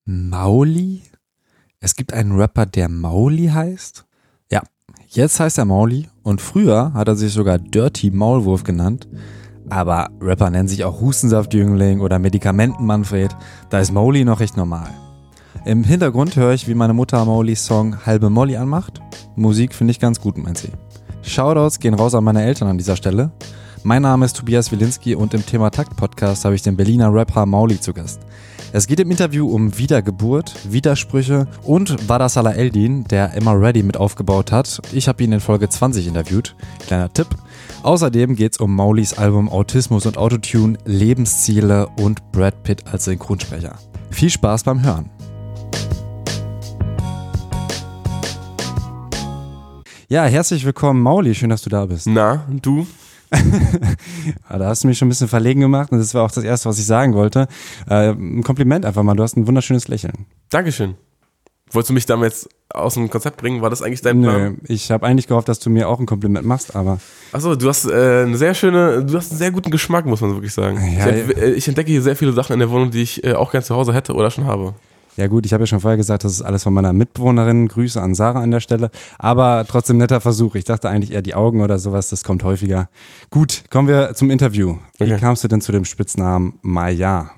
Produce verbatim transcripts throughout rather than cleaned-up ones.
Mauli? Es gibt einen Rapper, der Mauli heißt? Ja, jetzt heißt er Mauli und früher hat er sich sogar Dirty Maulwurf genannt. Aber Rapper nennen sich auch Hustensaftjüngling oder Medikamenten-Manfred. Da ist Mauli noch recht normal. Im Hintergrund höre ich, wie meine Mutter Maulis Song Halbe Molly anmacht. Musik finde ich ganz gut, meint sie. Shoutouts gehen raus an meine Eltern an dieser Stelle. Mein Name ist Tobias Wilinski und im Thema Takt-Podcast habe ich den Berliner Rapper Mauli zu Gast. Es geht im Interview um Wiedergeburt, Widersprüche und Wada Salah Eldin, der Immer Ready mit aufgebaut hat. Ich habe ihn in Folge zwanzig interviewt. Kleiner Tipp. Außerdem geht es um Maulis Album Autismus und Autotune, Lebensziele und Brad Pitt als Synchronsprecher. Viel Spaß beim Hören. Ja, herzlich willkommen Mauli, schön, dass du da bist. Na, du? Da hast du mich schon ein bisschen verlegen gemacht und das war auch das Erste, was ich sagen wollte. Äh, ein Kompliment einfach mal, du hast ein wunderschönes Lächeln. Dankeschön. Wolltest du mich damals aus dem Konzept bringen? War das eigentlich dein Plan? Nö, ich habe eigentlich gehofft, dass du mir auch ein Kompliment machst, aber... Achso, du hast äh, eine sehr schöne, du hast einen sehr guten Geschmack, muss man wirklich sagen. Ja, ich, äh, ich entdecke hier sehr viele Sachen in der Wohnung, die ich äh, auch gerne zu Hause hätte oder schon habe. Ja gut, ich habe ja schon vorher gesagt, das ist alles von meiner Mitbewohnerin. Grüße an Sarah an der Stelle. Aber trotzdem netter Versuch. Ich dachte eigentlich eher die Augen oder sowas, das kommt häufiger. Gut, kommen wir zum Interview. Wie Okay. kamst du denn zu dem Spitznamen Maya?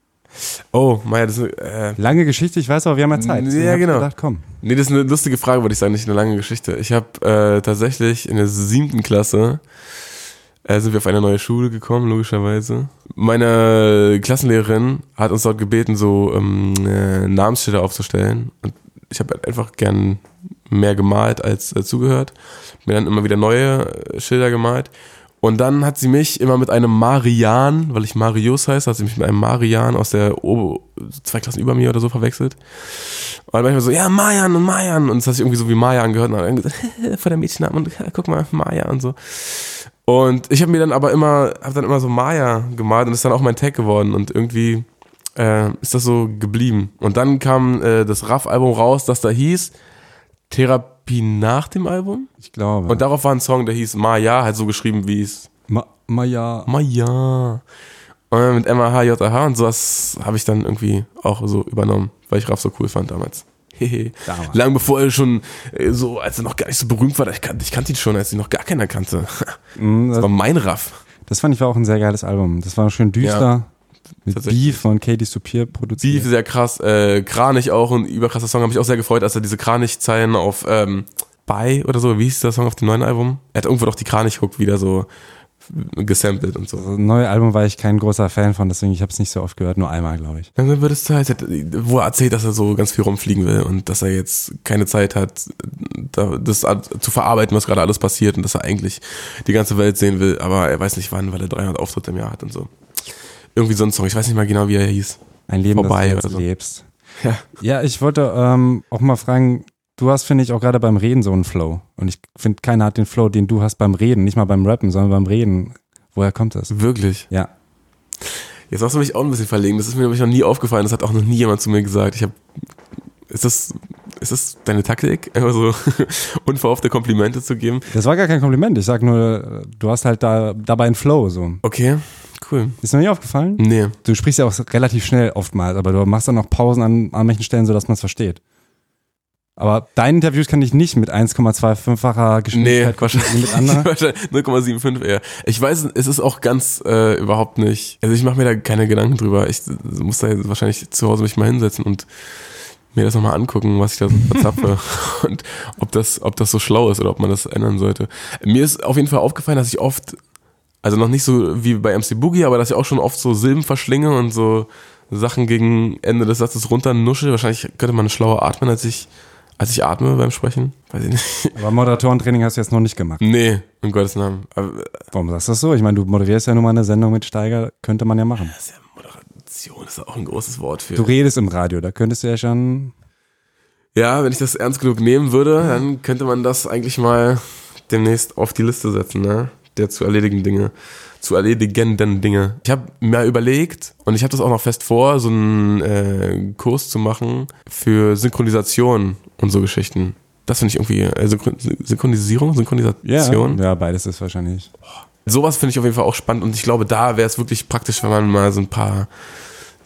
Oh, Maya, das ist äh, Lange Geschichte, ich weiß aber, wir haben ja Zeit. Deswegen Ja, hab ich genau. gedacht, komm. Nee, das ist eine lustige Frage, würde ich sagen, nicht eine lange Geschichte. Ich habe äh, tatsächlich in der siebten Klasse äh, sind wir auf eine neue Schule gekommen, logischerweise. Meine Klassenlehrerin hat uns dort gebeten, so ähm, äh, Namensschilder aufzustellen. Und ich habe halt einfach gern mehr gemalt als äh, zugehört. Mir dann immer wieder neue äh, Schilder gemalt. Und dann hat sie mich immer mit einem Marian, weil ich Marius heiße, hat sie mich mit einem Marian aus der o- zwei Klassen über mir oder so verwechselt. Und dann manchmal so, ja, Mayan und Mayan. Und das hat sich irgendwie so wie Maya angehört. Und dann gesagt, vor der Mädchennamen und guck mal, Maya und so. Und ich habe mir dann aber immer, habe dann immer so Maya gemalt und das ist dann auch mein Tag geworden. Und irgendwie äh, ist das so geblieben. Und dann kam äh, das Raff-Album raus, das da hieß Therapie nach dem Album. Ich glaube. Und darauf war ein Song, der hieß Maya, halt so geschrieben wie es Ma- Maya. Maya. Und dann mit M A H J A H und sowas habe ich dann irgendwie auch so übernommen, weil ich Raff so cool fand damals. Hehe. Damals. Lang bevor er schon äh, so, als er noch gar nicht so berühmt war, ich kannte, ich kannte ihn schon, als ihn noch gar keiner kannte. Mhm, Das das, war mein Raff. das fand ich war auch ein sehr geiles Album. Das war schön düster. Ja, mit tatsächlich. Beef von Katie Soupier produziert. Beef sehr krass, äh, Kranich auch, ein überkrasser Song, habe ich auch sehr gefreut, als er diese Kranich-Zeilen auf ähm, Bye oder so, wie hieß der Song auf dem neuen Album? Er hat irgendwo doch die Kranich-Hook wieder so gesampelt und so. Das neue Album war ich kein großer Fan von, deswegen ich habe es nicht so oft gehört, nur einmal, glaube ich. Dann wird es Zeit, wo er erzählt, dass er so ganz viel rumfliegen will und dass er jetzt keine Zeit hat, das zu verarbeiten, was gerade alles passiert und dass er eigentlich die ganze Welt sehen will, aber er weiß nicht wann, weil er dreihundert Auftritte im Jahr hat und so. Irgendwie so ein Song, ich weiß nicht mal genau, wie er hieß. Ein Leben, Vorbei das du jetzt oder so. lebst. Ja. Ja, ich wollte ähm, auch mal fragen, du hast, finde ich, auch gerade beim Reden so einen Flow. Und ich finde, keiner hat den Flow, den du hast beim Reden, nicht mal beim Rappen, sondern beim Reden. Woher kommt das? Wirklich? Ja. Jetzt hast du mich auch ein bisschen verlegen, das ist mir nämlich noch nie aufgefallen, das hat auch noch nie jemand zu mir gesagt. Ich habe, ist das, ist das deine Taktik, einfach so unverhoffte Komplimente zu geben? Das war gar kein Kompliment. Ich sag nur, du hast halt da dabei einen Flow. So. Okay, cool. Ist mir nicht aufgefallen? Nee. Du sprichst ja auch relativ schnell oftmals, aber du machst dann auch Pausen an, an manchen Stellen, sodass man es versteht. Aber deine Interviews kann ich nicht mit eins Komma fünfundzweißig-facher Nee, Geschwindigkeit wahrscheinlich, mit anderen. wahrscheinlich null Komma fünfundsiebzig eher. Ich weiß, es ist auch ganz äh, überhaupt nicht, also ich mache mir da keine Gedanken drüber. Ich muss da jetzt wahrscheinlich zu Hause mich mal hinsetzen und mir das nochmal angucken, was ich da so verzapfe und ob das, ob das so schlau ist oder ob man das ändern sollte. Mir ist auf jeden Fall aufgefallen, dass ich oft, also noch nicht so wie bei M C Boogie, aber dass ich auch schon oft so Silben verschlinge und so Sachen gegen Ende des Satzes runter nuschel. Wahrscheinlich könnte man schlauer atmen, als ich Als ich atme beim Sprechen, weiß ich nicht. Aber Moderatorentraining hast du jetzt noch nicht gemacht. Nee, um Gottes Namen. Aber, Warum sagst du das so? Ich meine, du moderierst ja nun mal eine Sendung mit Steiger, könnte man ja machen. das ist ja Moderation, ist ja auch ein großes Wort für. Du redest im Radio, da könntest du ja schon... Ja, wenn ich das ernst genug nehmen würde, dann könnte man das eigentlich mal demnächst auf die Liste setzen, ne? Der zu erledigen Dinge. Zu erledigenden Dinge. Ich habe mir überlegt, und ich habe das auch noch fest vor, so einen äh, Kurs zu machen für Synchronisation und so Geschichten. Das finde ich irgendwie, äh, Synchron- Synchronisierung, Synchronisation. Ja, ja, beides ist wahrscheinlich. Sowas finde ich auf jeden Fall auch spannend und ich glaube, da wäre es wirklich praktisch, wenn man mal so ein paar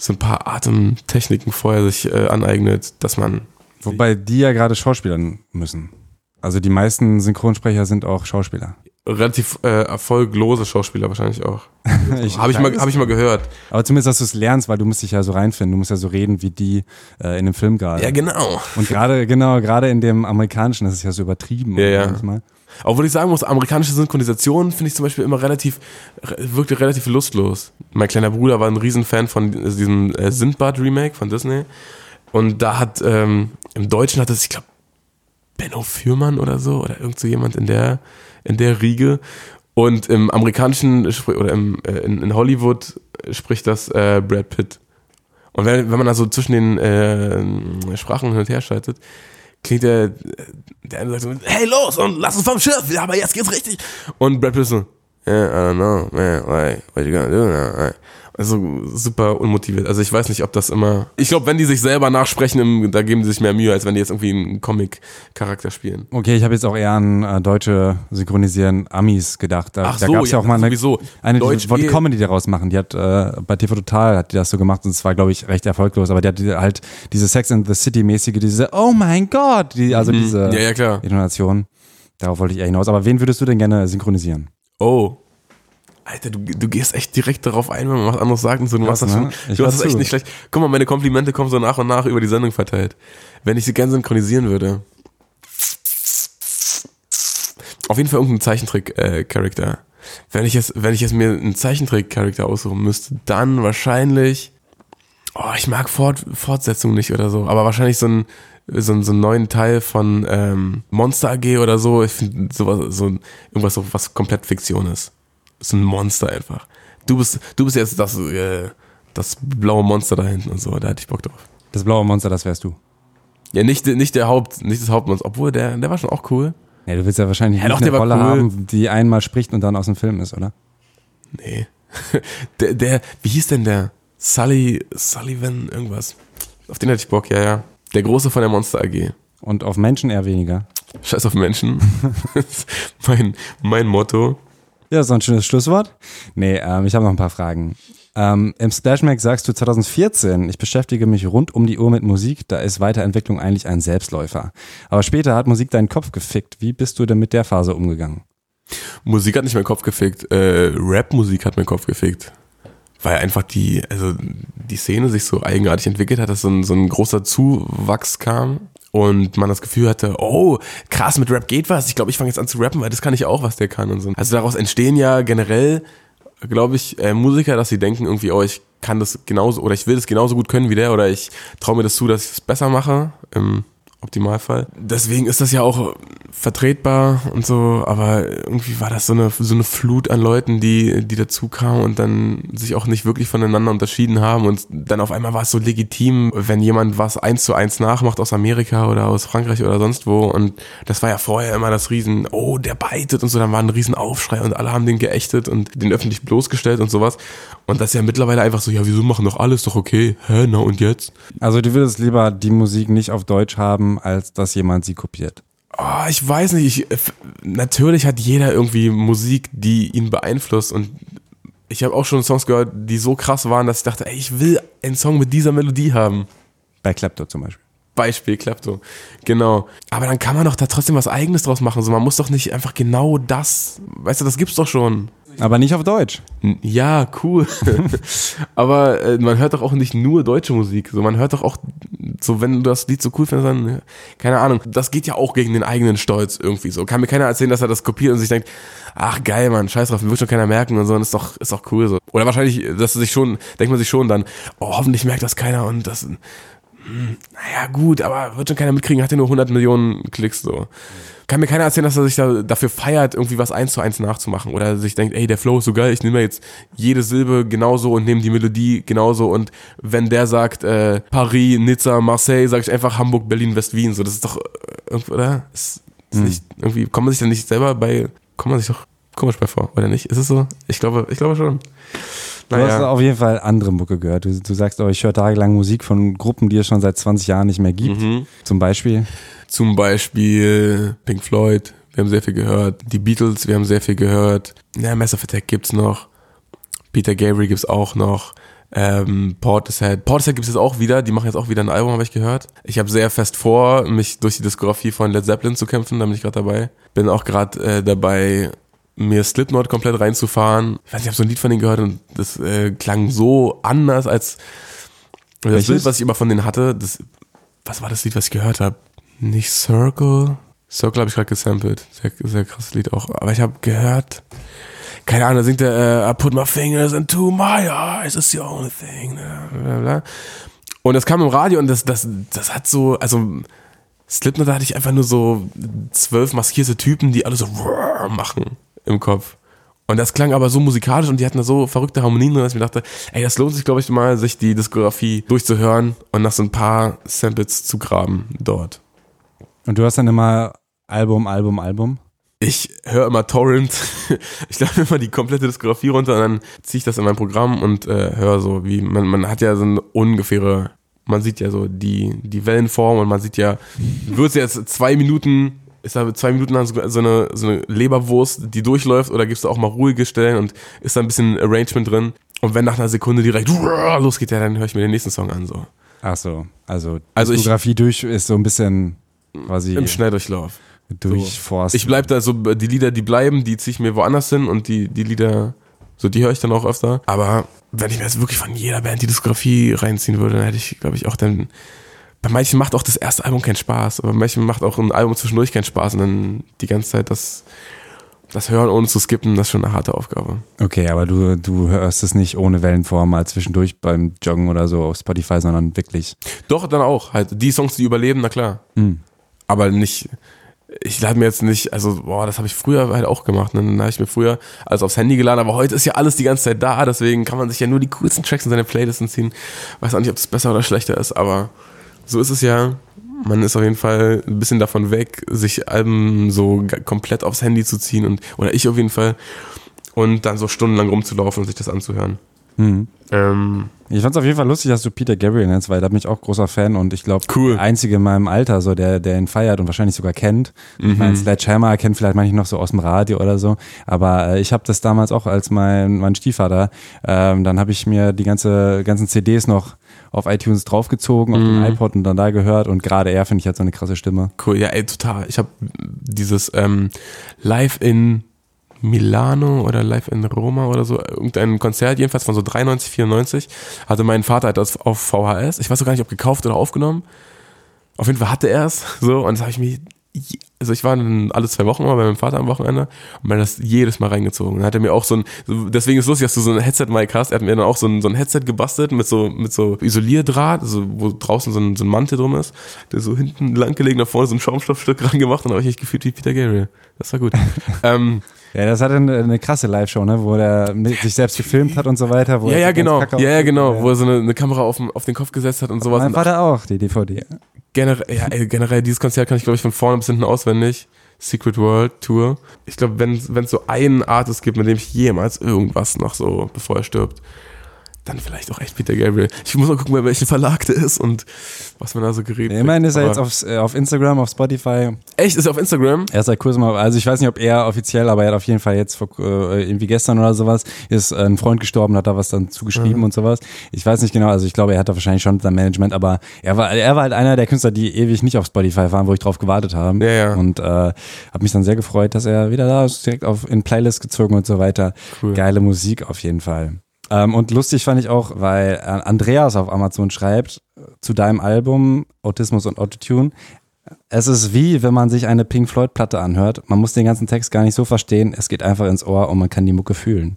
so ein paar Atemtechniken vorher sich äh, aneignet, dass man... Wobei die ja gerade Schauspielern müssen. Also die meisten Synchronsprecher sind auch Schauspieler. Relativ äh, erfolglose Schauspieler wahrscheinlich auch. ich Habe ich, mal, hab ich mal gehört. Aber zumindest, dass du es lernst, weil du musst dich ja so reinfinden. Du musst ja so reden wie die äh, in dem Film gerade. Ja, genau. Und gerade, genau, gerade in dem amerikanischen, das ist ja so übertrieben. Ja, ja. Manchmal. Obwohl ich sagen muss, amerikanische Synchronisation finde ich zum Beispiel immer relativ, wirkte relativ lustlos. Mein kleiner Bruder war ein Riesenfan von diesem äh, Sindbad-Remake von Disney. Und da hat, ähm, im Deutschen hat es, ich glaube, Benno Fürmann oder so, oder irgend so jemand in der, in der Riege. Und im amerikanischen, oder im, äh, in, in Hollywood spricht das äh, Brad Pitt. Und wenn, wenn man also zwischen den äh, Sprachen hin und her schaltet, klingt der, der eine sagt so, hey los und lass uns vom Schiff, ja, aber jetzt geht's richtig. Und Brad Pitt so, yeah, I don't know, man, like, what you gonna do now? Also super unmotiviert. Also ich weiß nicht, ob das immer... Ich glaube, wenn die sich selber nachsprechen, da geben die sich mehr Mühe, als wenn die jetzt irgendwie einen Comic-Charakter spielen. Okay, ich habe jetzt auch eher an äh, deutsche synchronisieren Amis gedacht. Da, Ach da so, gab es ja auch mal eine, sowieso. eine die Deutsch wollte eh. Comedy daraus machen. Die hat äh, bei T V Total hat die das so gemacht und es war, glaube ich, recht erfolglos. Aber die hat halt diese Sex and the City-mäßige, diese Oh mein Gott, die, also Mhm. diese Ja, ja, klar. Intonation. Darauf wollte ich eher hinaus. Aber wen würdest du denn gerne synchronisieren? Oh. Alter, du, du gehst echt direkt darauf ein, wenn man was anderes sagt und so. Du Krass, machst das ne? schon. Ich Du hast hör es echt zu. nicht schlecht. Guck mal, meine Komplimente kommen so nach und nach über die Sendung verteilt. Wenn ich sie gerne synchronisieren würde. Auf jeden Fall irgendein Zeichentrick-Charakter. Wenn ich jetzt, wenn ich jetzt mir einen Zeichentrick-Charakter aussuchen müsste, dann wahrscheinlich. Oh, ich mag Fort, Fortsetzung nicht oder so, aber wahrscheinlich so ein so, ein- so einen neuen Teil von ähm, Monster A G oder so. Ich finde sowas, so ein- irgendwas, so, was komplett Fiktion ist. So ein Monster einfach. Du bist, du bist jetzt das, äh, das blaue Monster da hinten und so, da hätte ich Bock drauf. Das blaue Monster, das wärst du. Ja, nicht, nicht der Haupt, nicht das Hauptmonster, obwohl der, der war schon auch cool. Ja, du willst ja wahrscheinlich Ja, nicht doch, eine der war Rolle cool. haben, die einmal spricht und dann aus dem Film ist, oder? Nee. Der, der, wie hieß denn der? Sully, Sullivan, irgendwas. Auf den hätte ich Bock, ja, ja. Der Große von der Monster A G. Und auf Menschen eher weniger. Scheiß auf Menschen. mein, mein Motto. Ja, so ein schönes Schlusswort. Nee, ähm, ich habe noch ein paar Fragen. Ähm, Im Splashmack sagst du zwanzig vierzehn, ich beschäftige mich rund um die Uhr mit Musik, da ist Weiterentwicklung eigentlich ein Selbstläufer. Aber später hat Musik deinen Kopf gefickt. Wie bist du denn mit der Phase umgegangen? Musik hat nicht meinen Kopf gefickt. Äh, Rap-Musik hat meinen Kopf gefickt. Weil einfach die, also die Szene sich so eigenartig entwickelt hat, dass so ein, so ein großer Zuwachs kam und man das Gefühl hatte, oh, krass, mit Rap geht was. Ich glaube, ich fange jetzt an zu rappen, weil das kann ich auch, was der kann und so. Also daraus entstehen ja generell, glaube ich, äh, Musiker, dass sie denken irgendwie, oh, ich kann das genauso oder ich will das genauso gut können wie der oder ich traue mir das zu, dass ich es besser mache. Im Optimalfall. Deswegen ist das ja auch vertretbar und so, aber irgendwie war das so eine, so eine Flut an Leuten, die, die dazu kamen und dann sich auch nicht wirklich voneinander unterschieden haben und dann auf einmal war es so legitim, wenn jemand was eins zu eins nachmacht aus Amerika oder aus Frankreich oder sonst wo und das war ja vorher immer das Riesen, oh, der beitet und so, dann war ein Riesenaufschrei und alle haben den geächtet und den öffentlich bloßgestellt und sowas und das ist ja mittlerweile einfach so, ja, wieso machen doch alles doch okay, hä, na und jetzt? Also du würdest lieber die Musik nicht auf Deutsch haben, als dass jemand sie kopiert. Oh, ich weiß nicht, ich, f- natürlich hat jeder irgendwie Musik, die ihn beeinflusst und ich habe auch schon Songs gehört, die so krass waren, dass ich dachte, ey, ich will einen Song mit dieser Melodie haben. Bei Klepto zum Beispiel. Beispiel Klepto, genau. Aber dann kann man doch da trotzdem was Eigenes draus machen, so man muss doch nicht einfach genau das, weißt du, das gibt's doch schon. Aber nicht auf Deutsch. N- Ja, cool. Aber äh, man hört doch auch nicht nur deutsche Musik. So, man hört doch auch, so wenn du das Lied so cool findest, dann, ja, keine Ahnung, das geht ja auch gegen den eigenen Stolz irgendwie so. Kann mir keiner erzählen, dass er das kopiert und sich denkt, ach geil, Mann, scheiß drauf, wird schon keiner merken und so, und ist doch, ist doch cool so. Oder wahrscheinlich, dass er sich schon, denkt man sich schon dann, oh, hoffentlich merkt das keiner und das, hm, naja, gut, aber wird schon keiner mitkriegen, hat ja nur hundert Millionen Klicks so. Kann mir keiner erzählen, dass er sich da dafür feiert, irgendwie was eins zu eins nachzumachen. Oder sich denkt, ey, der Flow ist so geil, ich nehme jetzt jede Silbe genauso und nehme die Melodie genauso. Und wenn der sagt äh, Paris, Nizza, Marseille, sage ich einfach Hamburg, Berlin, West, Wien. So, das ist doch, äh, oder? Ist, ist Hm. nicht, irgendwie, kommt man sich dann nicht selber bei, kommt man sich doch komisch bei vor, oder nicht? Ist es so? Ich glaube, ich glaube schon. Du hast Naja. auf jeden Fall andere Mucke gehört. Du, du sagst auch, ich höre tagelang Musik von Gruppen, die es schon seit zwanzig Jahren nicht mehr gibt. Mhm. Zum Beispiel. Zum Beispiel Pink Floyd, wir haben sehr viel gehört. Die Beatles, wir haben sehr viel gehört. Ja, Massive Attack gibt's noch. Peter Gabriel gibt's auch noch. Ähm, Portishead. Portishead gibt es jetzt auch wieder, die machen jetzt auch wieder ein Album, habe ich gehört. Ich habe sehr fest vor, mich durch die Diskografie von Led Zeppelin zu kämpfen, da bin ich gerade dabei. Bin auch gerade äh, dabei, mir Slipknot komplett reinzufahren. Ich weiß nicht, ich habe so ein Lied von denen gehört und das äh, klang so anders als das Welches? Bild, was ich immer von denen hatte. Das, was war das Lied, was ich gehört habe? Nicht Circle? Circle habe ich gerade gesampelt. Sehr, sehr krasses Lied auch. Aber ich habe gehört, keine Ahnung, da singt er, äh, I put my fingers into my eyes, it's the only thing. Bla, bla. Und das kam im Radio und das, das, das hat so, also Slipknot, da hatte ich einfach nur so zwölf maskierte Typen, die alle so machen im Kopf. Und das klang aber so musikalisch und die hatten da so verrückte Harmonien drin, dass ich mir dachte, ey, das lohnt sich, glaube ich, mal, sich die Diskografie durchzuhören und nach so ein paar Samples zu graben dort. Und du hast dann immer Album, Album, Album? Ich höre immer Torrent, ich lade immer die komplette Diskografie runter und dann ziehe ich das in mein Programm und äh, höre so, wie, man, man hat ja so eine ungefähre, man sieht ja so die, die Wellenform und man sieht ja, wird es jetzt zwei Minuten, ist da zwei Minuten lang so eine, so eine Leberwurst, die durchläuft oder gibst du auch mal ruhige Stellen und ist da ein bisschen Arrangement drin und wenn nach einer Sekunde direkt losgeht, ja, dann höre ich mir den nächsten Song an, so. Ach so, also, also Diskografie ich, durch ist so ein bisschen quasi im Schnelldurchlauf. Durchforsten. Ich bleib da so, die Lieder, die bleiben, die ziehe ich mir woanders hin und die, die Lieder, so die höre ich dann auch öfter. Aber wenn ich mir jetzt wirklich von jeder Band die Diskografie reinziehen würde, dann hätte ich, glaube ich, auch dann, bei manchen macht auch das erste Album keinen Spaß, aber bei manchen macht auch ein Album zwischendurch keinen Spaß und dann die ganze Zeit das, das Hören ohne zu skippen, das ist schon eine harte Aufgabe. Okay, aber du, du hörst es nicht ohne Wellenform mal zwischendurch beim Joggen oder so auf Spotify, sondern wirklich. Doch, dann auch, halt die Songs, die überleben, na klar. Hm. Aber nicht, ich lade mir jetzt nicht, also boah, das habe ich früher halt auch gemacht, ne? Dann habe ich mir früher alles aufs Handy geladen, aber heute ist ja alles die ganze Zeit da, deswegen kann man sich ja nur die coolsten Tracks in seine Playlisten ziehen. Weiß auch nicht, ob das besser oder schlechter ist, aber so ist es ja. Man ist auf jeden Fall ein bisschen davon weg, sich Alben so komplett aufs Handy zu ziehen und, oder ich auf jeden Fall, und dann so stundenlang rumzulaufen und sich das anzuhören. Mhm. Ähm, ich fand es auf jeden Fall lustig, dass du Peter Gabriel nennst, weil da bin ich auch großer Fan und ich glaube, cool. der Einzige in meinem Alter, so der, der ihn feiert und wahrscheinlich sogar kennt. Mhm. Ich meine, Sledgehammer kennt vielleicht manche noch so aus dem Radio oder so, aber äh, ich habe das damals auch als mein, mein Stiefvater, ähm, dann habe ich mir die ganze ganzen C Ds noch auf iTunes draufgezogen, auf mhm. den iPod und dann da gehört und gerade er, finde ich, hat so eine krasse Stimme. Cool, ja ey, total. Ich habe dieses ähm, Live in Milano oder Live in Roma oder so, irgendein Konzert jedenfalls von so dreiundneunzig, vierundneunzig, hatte mein Vater halt das auf V H S, ich weiß auch gar nicht, ob gekauft oder aufgenommen, auf jeden Fall hatte er es, so, und das habe ich mir, also ich war dann alle zwei Wochen mal bei meinem Vater am Wochenende und mir das jedes Mal reingezogen. Dann hat er mir auch so ein, deswegen ist es lustig, dass du so ein Headset-Mic hast, er hat mir dann auch so ein, so ein Headset gebastelt mit so, mit so Isolierdraht, also wo draußen so ein, so ein Mantel drum ist, der so hinten lang gelegen, nach vorne so ein Schaumstoffstück rangemacht und dann habe ich echt gefühlt wie Peter Gabriel. Das war gut. ähm, Ja, das hatte eine, eine krasse Live-Show, ne, wo der sich selbst gefilmt hat und so weiter. Wo ja, ja, genau. Ja, ja, genau. Ja. Wo er so eine, eine Kamera auf den, auf den Kopf gesetzt hat und sowas. Mein Vater auch, die D V D. Generell, ja, ey, generell, dieses Konzert kann ich, glaube ich, von vorne bis hinten auswendig. Secret World Tour. Ich glaube, wenn es so einen Artist gibt, mit dem ich jemals irgendwas noch so, bevor er stirbt, dann vielleicht auch echt Peter Gabriel. Ich muss mal gucken, bei welchem Verlag der ist und was man da so geredet hat. Ich meine, ist er jetzt auf, äh, auf Instagram, auf Spotify. Echt? Ist er auf Instagram? Er ist seit kurzem, also ich weiß nicht, ob er offiziell, aber er hat auf jeden Fall jetzt vor, äh, irgendwie gestern oder sowas, ist ein Freund gestorben, hat da was dann zugeschrieben mhm. und sowas. Ich weiß nicht genau, also ich glaube, er hat da wahrscheinlich schon sein Management, aber er war, er war halt einer der Künstler, die ewig nicht auf Spotify waren, wo ich drauf gewartet habe. Ja, ja. Und äh, habe mich dann sehr gefreut, dass er wieder da ist, direkt auf in Playlist gezogen und so weiter. Cool. Geile Musik auf jeden Fall. Ähm, und lustig fand ich auch, weil Andreas auf Amazon schreibt zu deinem Album Autismus und Autotune, es ist wie, wenn man sich eine Pink Floyd Platte anhört. Man muss den ganzen Text gar nicht so verstehen, es geht einfach ins Ohr und man kann die Mucke fühlen.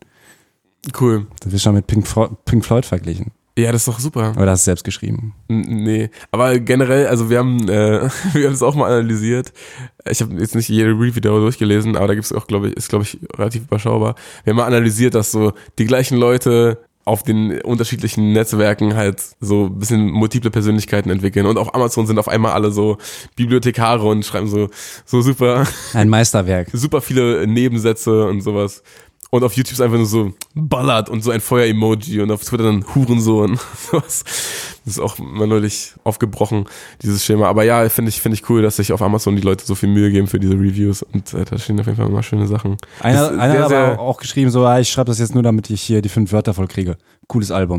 Cool. Das wird schon mit Pink, Pink Floyd verglichen. Ja, das ist doch super. Oder hast du selbst geschrieben? N- nee, aber generell, also wir haben äh, wir haben das auch mal analysiert. Ich habe jetzt nicht jede Review darüber durchgelesen, aber da gibt es auch, glaube ich, ist glaube ich relativ überschaubar. Wir haben mal analysiert, dass so die gleichen Leute auf den unterschiedlichen Netzwerken halt so ein bisschen multiple Persönlichkeiten entwickeln und auf Amazon sind auf einmal alle so Bibliothekare und schreiben so so super ein Meisterwerk, super viele Nebensätze und sowas. Und auf YouTube ist einfach nur so ballert und so ein Feuer-Emoji und auf Twitter dann Hurensohn. Das ist auch mal neulich aufgebrochen, dieses Schema. Aber ja, finde ich, finde ich cool, dass sich auf Amazon die Leute so viel Mühe geben für diese Reviews und äh, da stehen auf jeden Fall immer schöne Sachen. Einer, einer sehr, hat aber sehr auch geschrieben, so, ah, ich schreibe das jetzt nur, damit ich hier die fünf Wörter voll kriege. Cooles Album.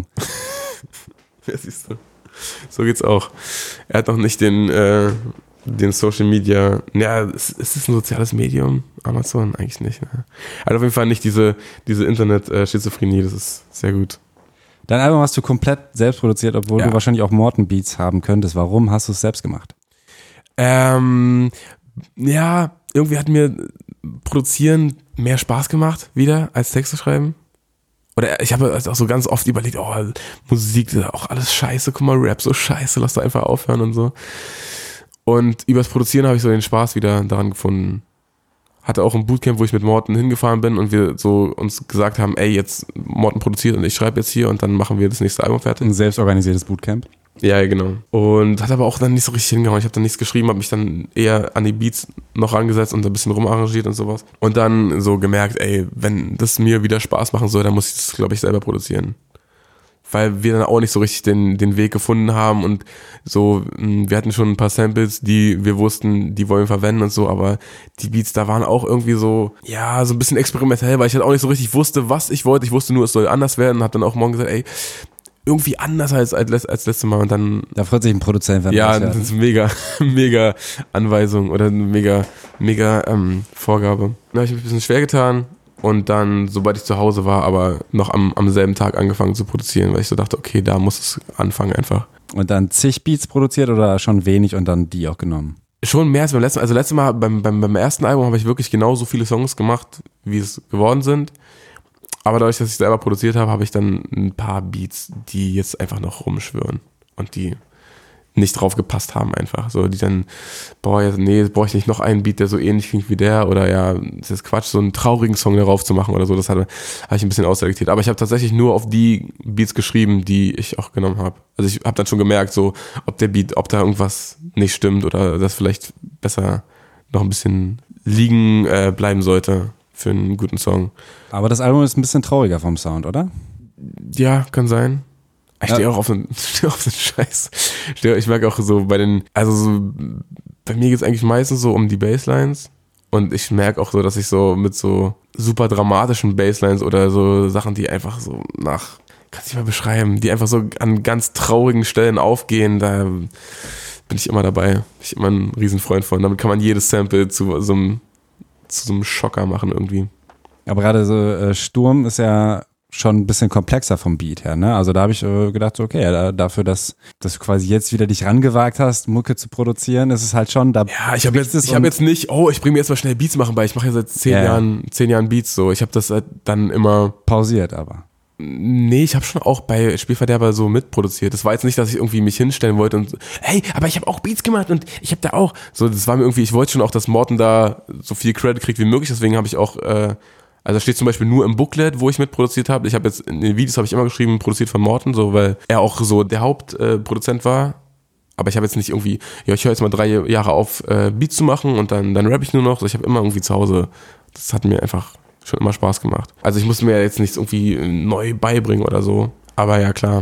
Ja, siehst du. So geht's auch. Er hat noch nicht den, äh, den Social Media, ja, es, es ist ein soziales Medium, Amazon eigentlich nicht. Ne? Er hat auf jeden Fall nicht diese, diese Internet-Schizophrenie, das ist sehr gut. Dein Album hast du komplett selbst produziert, obwohl ja. du wahrscheinlich auch Morten Beats haben könntest. Warum hast du es selbst gemacht? Ähm, ja, irgendwie hat mir Produzieren mehr Spaß gemacht wieder, als Texte schreiben. Oder ich habe auch so ganz oft überlegt, oh, Musik, das ist auch alles scheiße, guck mal, Rap, so scheiße, lass doch einfach aufhören und so. Und übers Produzieren habe ich so den Spaß wieder daran gefunden. Hatte auch ein Bootcamp, wo ich mit Morten hingefahren bin und wir so uns gesagt haben, ey, jetzt Morten produziert und ich schreibe jetzt hier und dann machen wir das nächste Album fertig. Ein selbstorganisiertes Bootcamp? Ja, genau. Und hat aber auch dann nicht so richtig hingehauen. Ich habe dann nichts geschrieben, habe mich dann eher an die Beats noch rangesetzt und ein bisschen rumarrangiert und sowas. Und dann so gemerkt, ey, wenn das mir wieder Spaß machen soll, dann muss ich das, glaube ich, selber produzieren. Weil wir dann auch nicht so richtig den, den Weg gefunden haben und so, wir hatten schon ein paar Samples, die wir wussten, die wollen wir verwenden und so, aber die Beats, da waren auch irgendwie so, ja, so ein bisschen experimentell, weil ich halt auch nicht so richtig wusste, was ich wollte. Ich wusste nur, es soll anders werden und hab dann auch morgen gesagt, ey, irgendwie anders als, als, als letztes Mal und dann... Da freut sich ein Produzent, wenn ja, das ist mega, mega Anweisung oder eine mega, mega ähm, Vorgabe. Da habe ich mich ein bisschen schwer getan. Und dann, sobald ich zu Hause war, aber noch am, am selben Tag angefangen zu produzieren, weil ich so dachte, okay, da muss es anfangen einfach. Und dann zig Beats produziert oder schon wenig und dann die auch genommen? Schon mehr als beim letzten Mal. Also letztes Mal beim, beim, beim ersten Album habe ich wirklich genauso viele Songs gemacht, wie es geworden sind. Aber dadurch, dass ich selber produziert habe, habe ich dann ein paar Beats, die jetzt einfach noch rumschwirren und die nicht drauf gepasst haben einfach. So, die dann, boah, jetzt, nee, jetzt brauche ich nicht noch einen Beat, der so ähnlich klingt wie der oder ja, das ist Quatsch, so einen traurigen Song darauf zu machen oder so, das habe hab ich ein bisschen ausselektiert. Aber ich habe tatsächlich nur auf die Beats geschrieben, die ich auch genommen habe. Also ich habe dann schon gemerkt, so, ob der Beat, ob da irgendwas nicht stimmt oder das vielleicht besser noch ein bisschen liegen äh, bleiben sollte für einen guten Song. Aber das Album ist ein bisschen trauriger vom Sound, oder? Ja, kann sein. Ich stehe ja. auch auf den, stehe auf den Scheiß. Ich merke auch so bei den, also so, bei mir geht es eigentlich meistens so um die Basslines und ich merke auch so, dass ich so mit so super dramatischen Basslines oder so Sachen, die einfach so nach, kann ich nicht mal beschreiben, die einfach so an ganz traurigen Stellen aufgehen, da bin ich immer dabei. Bin ich immer ein Riesenfreund von. Damit kann man jedes Sample zu so einem, zu so einem Schocker machen irgendwie. Aber gerade so äh, Sturm ist ja schon ein bisschen komplexer vom Beat her, ne? Also da habe ich äh, gedacht, so, okay, ja, dafür, dass, dass du quasi jetzt wieder dich rangewagt hast, Mucke zu produzieren, ist es halt schon da. Ja, ich habe jetzt, ich hab jetzt nicht, oh, ich bringe mir jetzt mal schnell Beats machen bei. Ich mache ja seit zehn ja. Jahren, zehn Jahren Beats so. Ich habe das halt dann immer pausiert, aber. Nee, ich habe schon auch bei Spielverderber so mitproduziert. Das war jetzt nicht, dass ich irgendwie mich hinstellen wollte und hey, aber ich habe auch Beats gemacht und ich habe da auch. So, das war mir irgendwie, ich wollte schon auch, dass Morten da so viel Credit kriegt wie möglich. Deswegen habe ich auch äh, also steht zum Beispiel nur im Booklet, wo ich mitproduziert habe. Ich habe jetzt in den Videos habe ich immer geschrieben, produziert von Morten, so, weil er auch so der Hauptproduzent äh, war. Aber ich habe jetzt nicht irgendwie, ja, ich höre jetzt mal drei Jahre auf, äh, Beats zu machen und dann, dann rappe ich nur noch. So, ich habe immer irgendwie zu Hause, das hat mir einfach schon immer Spaß gemacht. Also ich musste mir jetzt nichts irgendwie neu beibringen oder so. Aber ja, klar.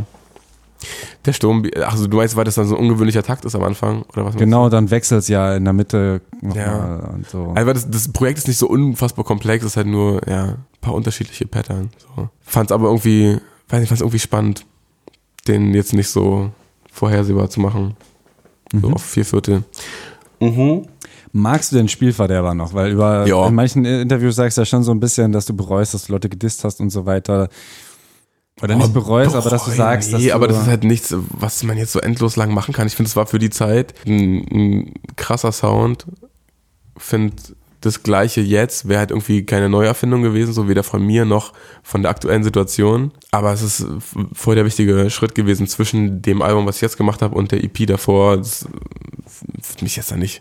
Der Sturm, also du meinst, weil das dann so ein ungewöhnlicher Takt ist am Anfang? Oder was? Genau, dann wechselt es ja in der Mitte nochmal ja. und so. Also das, das Projekt ist nicht so unfassbar komplex, es ist halt nur ja, ein paar unterschiedliche Pattern. So. Fand's aber irgendwie, weiß nicht, fand's irgendwie spannend, den jetzt nicht so vorhersehbar zu machen. Mhm. So auf vier Viertel. Mhm. Magst du den Spielverderber noch? Weil über ja. in manchen Interviews sagst du ja schon so ein bisschen, dass du bereust, dass du Leute gedisst hast und so weiter. Oder nicht bereust, oh, aber dass du sagst, nee, dass aber du das ist halt nichts, was man jetzt so endlos lang machen kann. Ich finde, es war für die Zeit ein, ein krasser Sound. Finde, das Gleiche jetzt wäre halt irgendwie keine Neuerfindung gewesen, so weder von mir noch von der aktuellen Situation. Aber es ist voll der wichtige Schritt gewesen zwischen dem Album, was ich jetzt gemacht habe, und der E P davor. Das für mich jetzt da nicht,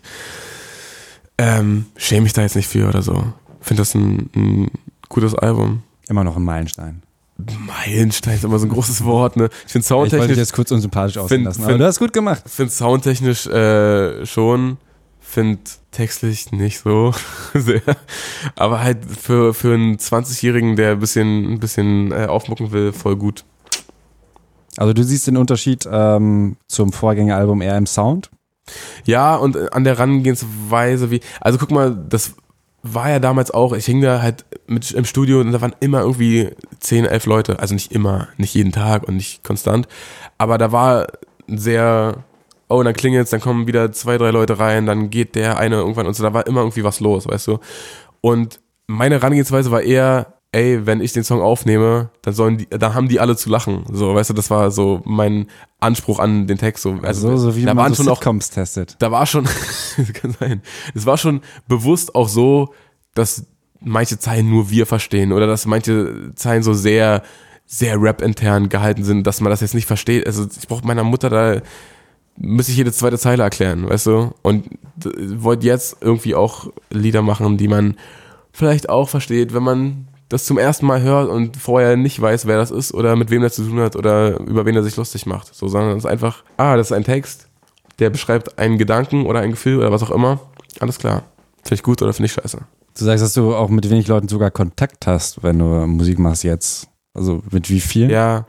ähm, schäme mich da jetzt nicht für oder so. Finde das ein, ein gutes Album. Immer noch ein Meilenstein. Meilenstein ist immer so ein großes Wort, ne? Ich finde soundtechnisch. Ich wollte dich jetzt kurz unsympathisch aussehen lassen, aber find, du hast gut gemacht. Ich finde soundtechnisch äh, schon finde textlich nicht so sehr. Aber halt für, für einen zwanzigjährigen, der ein bisschen, ein bisschen äh, aufmucken will, voll gut. Also du siehst den Unterschied ähm, zum Vorgängeralbum eher im Sound? Ja, und an der Herangehensweise, wie, also guck mal, das war ja damals auch, ich hing da halt mit im Studio und da waren immer irgendwie zehn, elf Leute, also nicht immer, nicht jeden Tag und nicht konstant, aber da war sehr, oh, dann klingelt's, dann kommen wieder zwei, drei Leute rein, dann geht der eine irgendwann und so, da war immer irgendwie was los, weißt du. Und meine Herangehensweise war eher, ey, wenn ich den Song aufnehme, dann sollen die, dann haben die alle zu lachen, so, weißt du, das war so mein Anspruch an den Text, so, also so, so wie da man waren so schon Sitcoms auch, testet. Da war schon, kann sein, es war schon bewusst auch so, dass manche Zeilen nur wir verstehen oder dass manche Zeilen so sehr, sehr rap-intern gehalten sind, dass man das jetzt nicht versteht. Also ich brauche meiner Mutter da, müsste ich jede zweite Zeile erklären, weißt du? Und wollte jetzt irgendwie auch Lieder machen, die man vielleicht auch versteht, wenn man das zum ersten Mal hört und vorher nicht weiß, wer das ist oder mit wem das zu tun hat oder über wen er sich lustig macht. So, sondern es ist einfach, ah, das ist ein Text, der beschreibt einen Gedanken oder ein Gefühl oder was auch immer. Alles klar. Finde ich gut oder finde ich scheiße. Du sagst, dass du auch mit wenig Leuten sogar Kontakt hast, wenn du Musik machst jetzt. Also mit wie viel? Ja,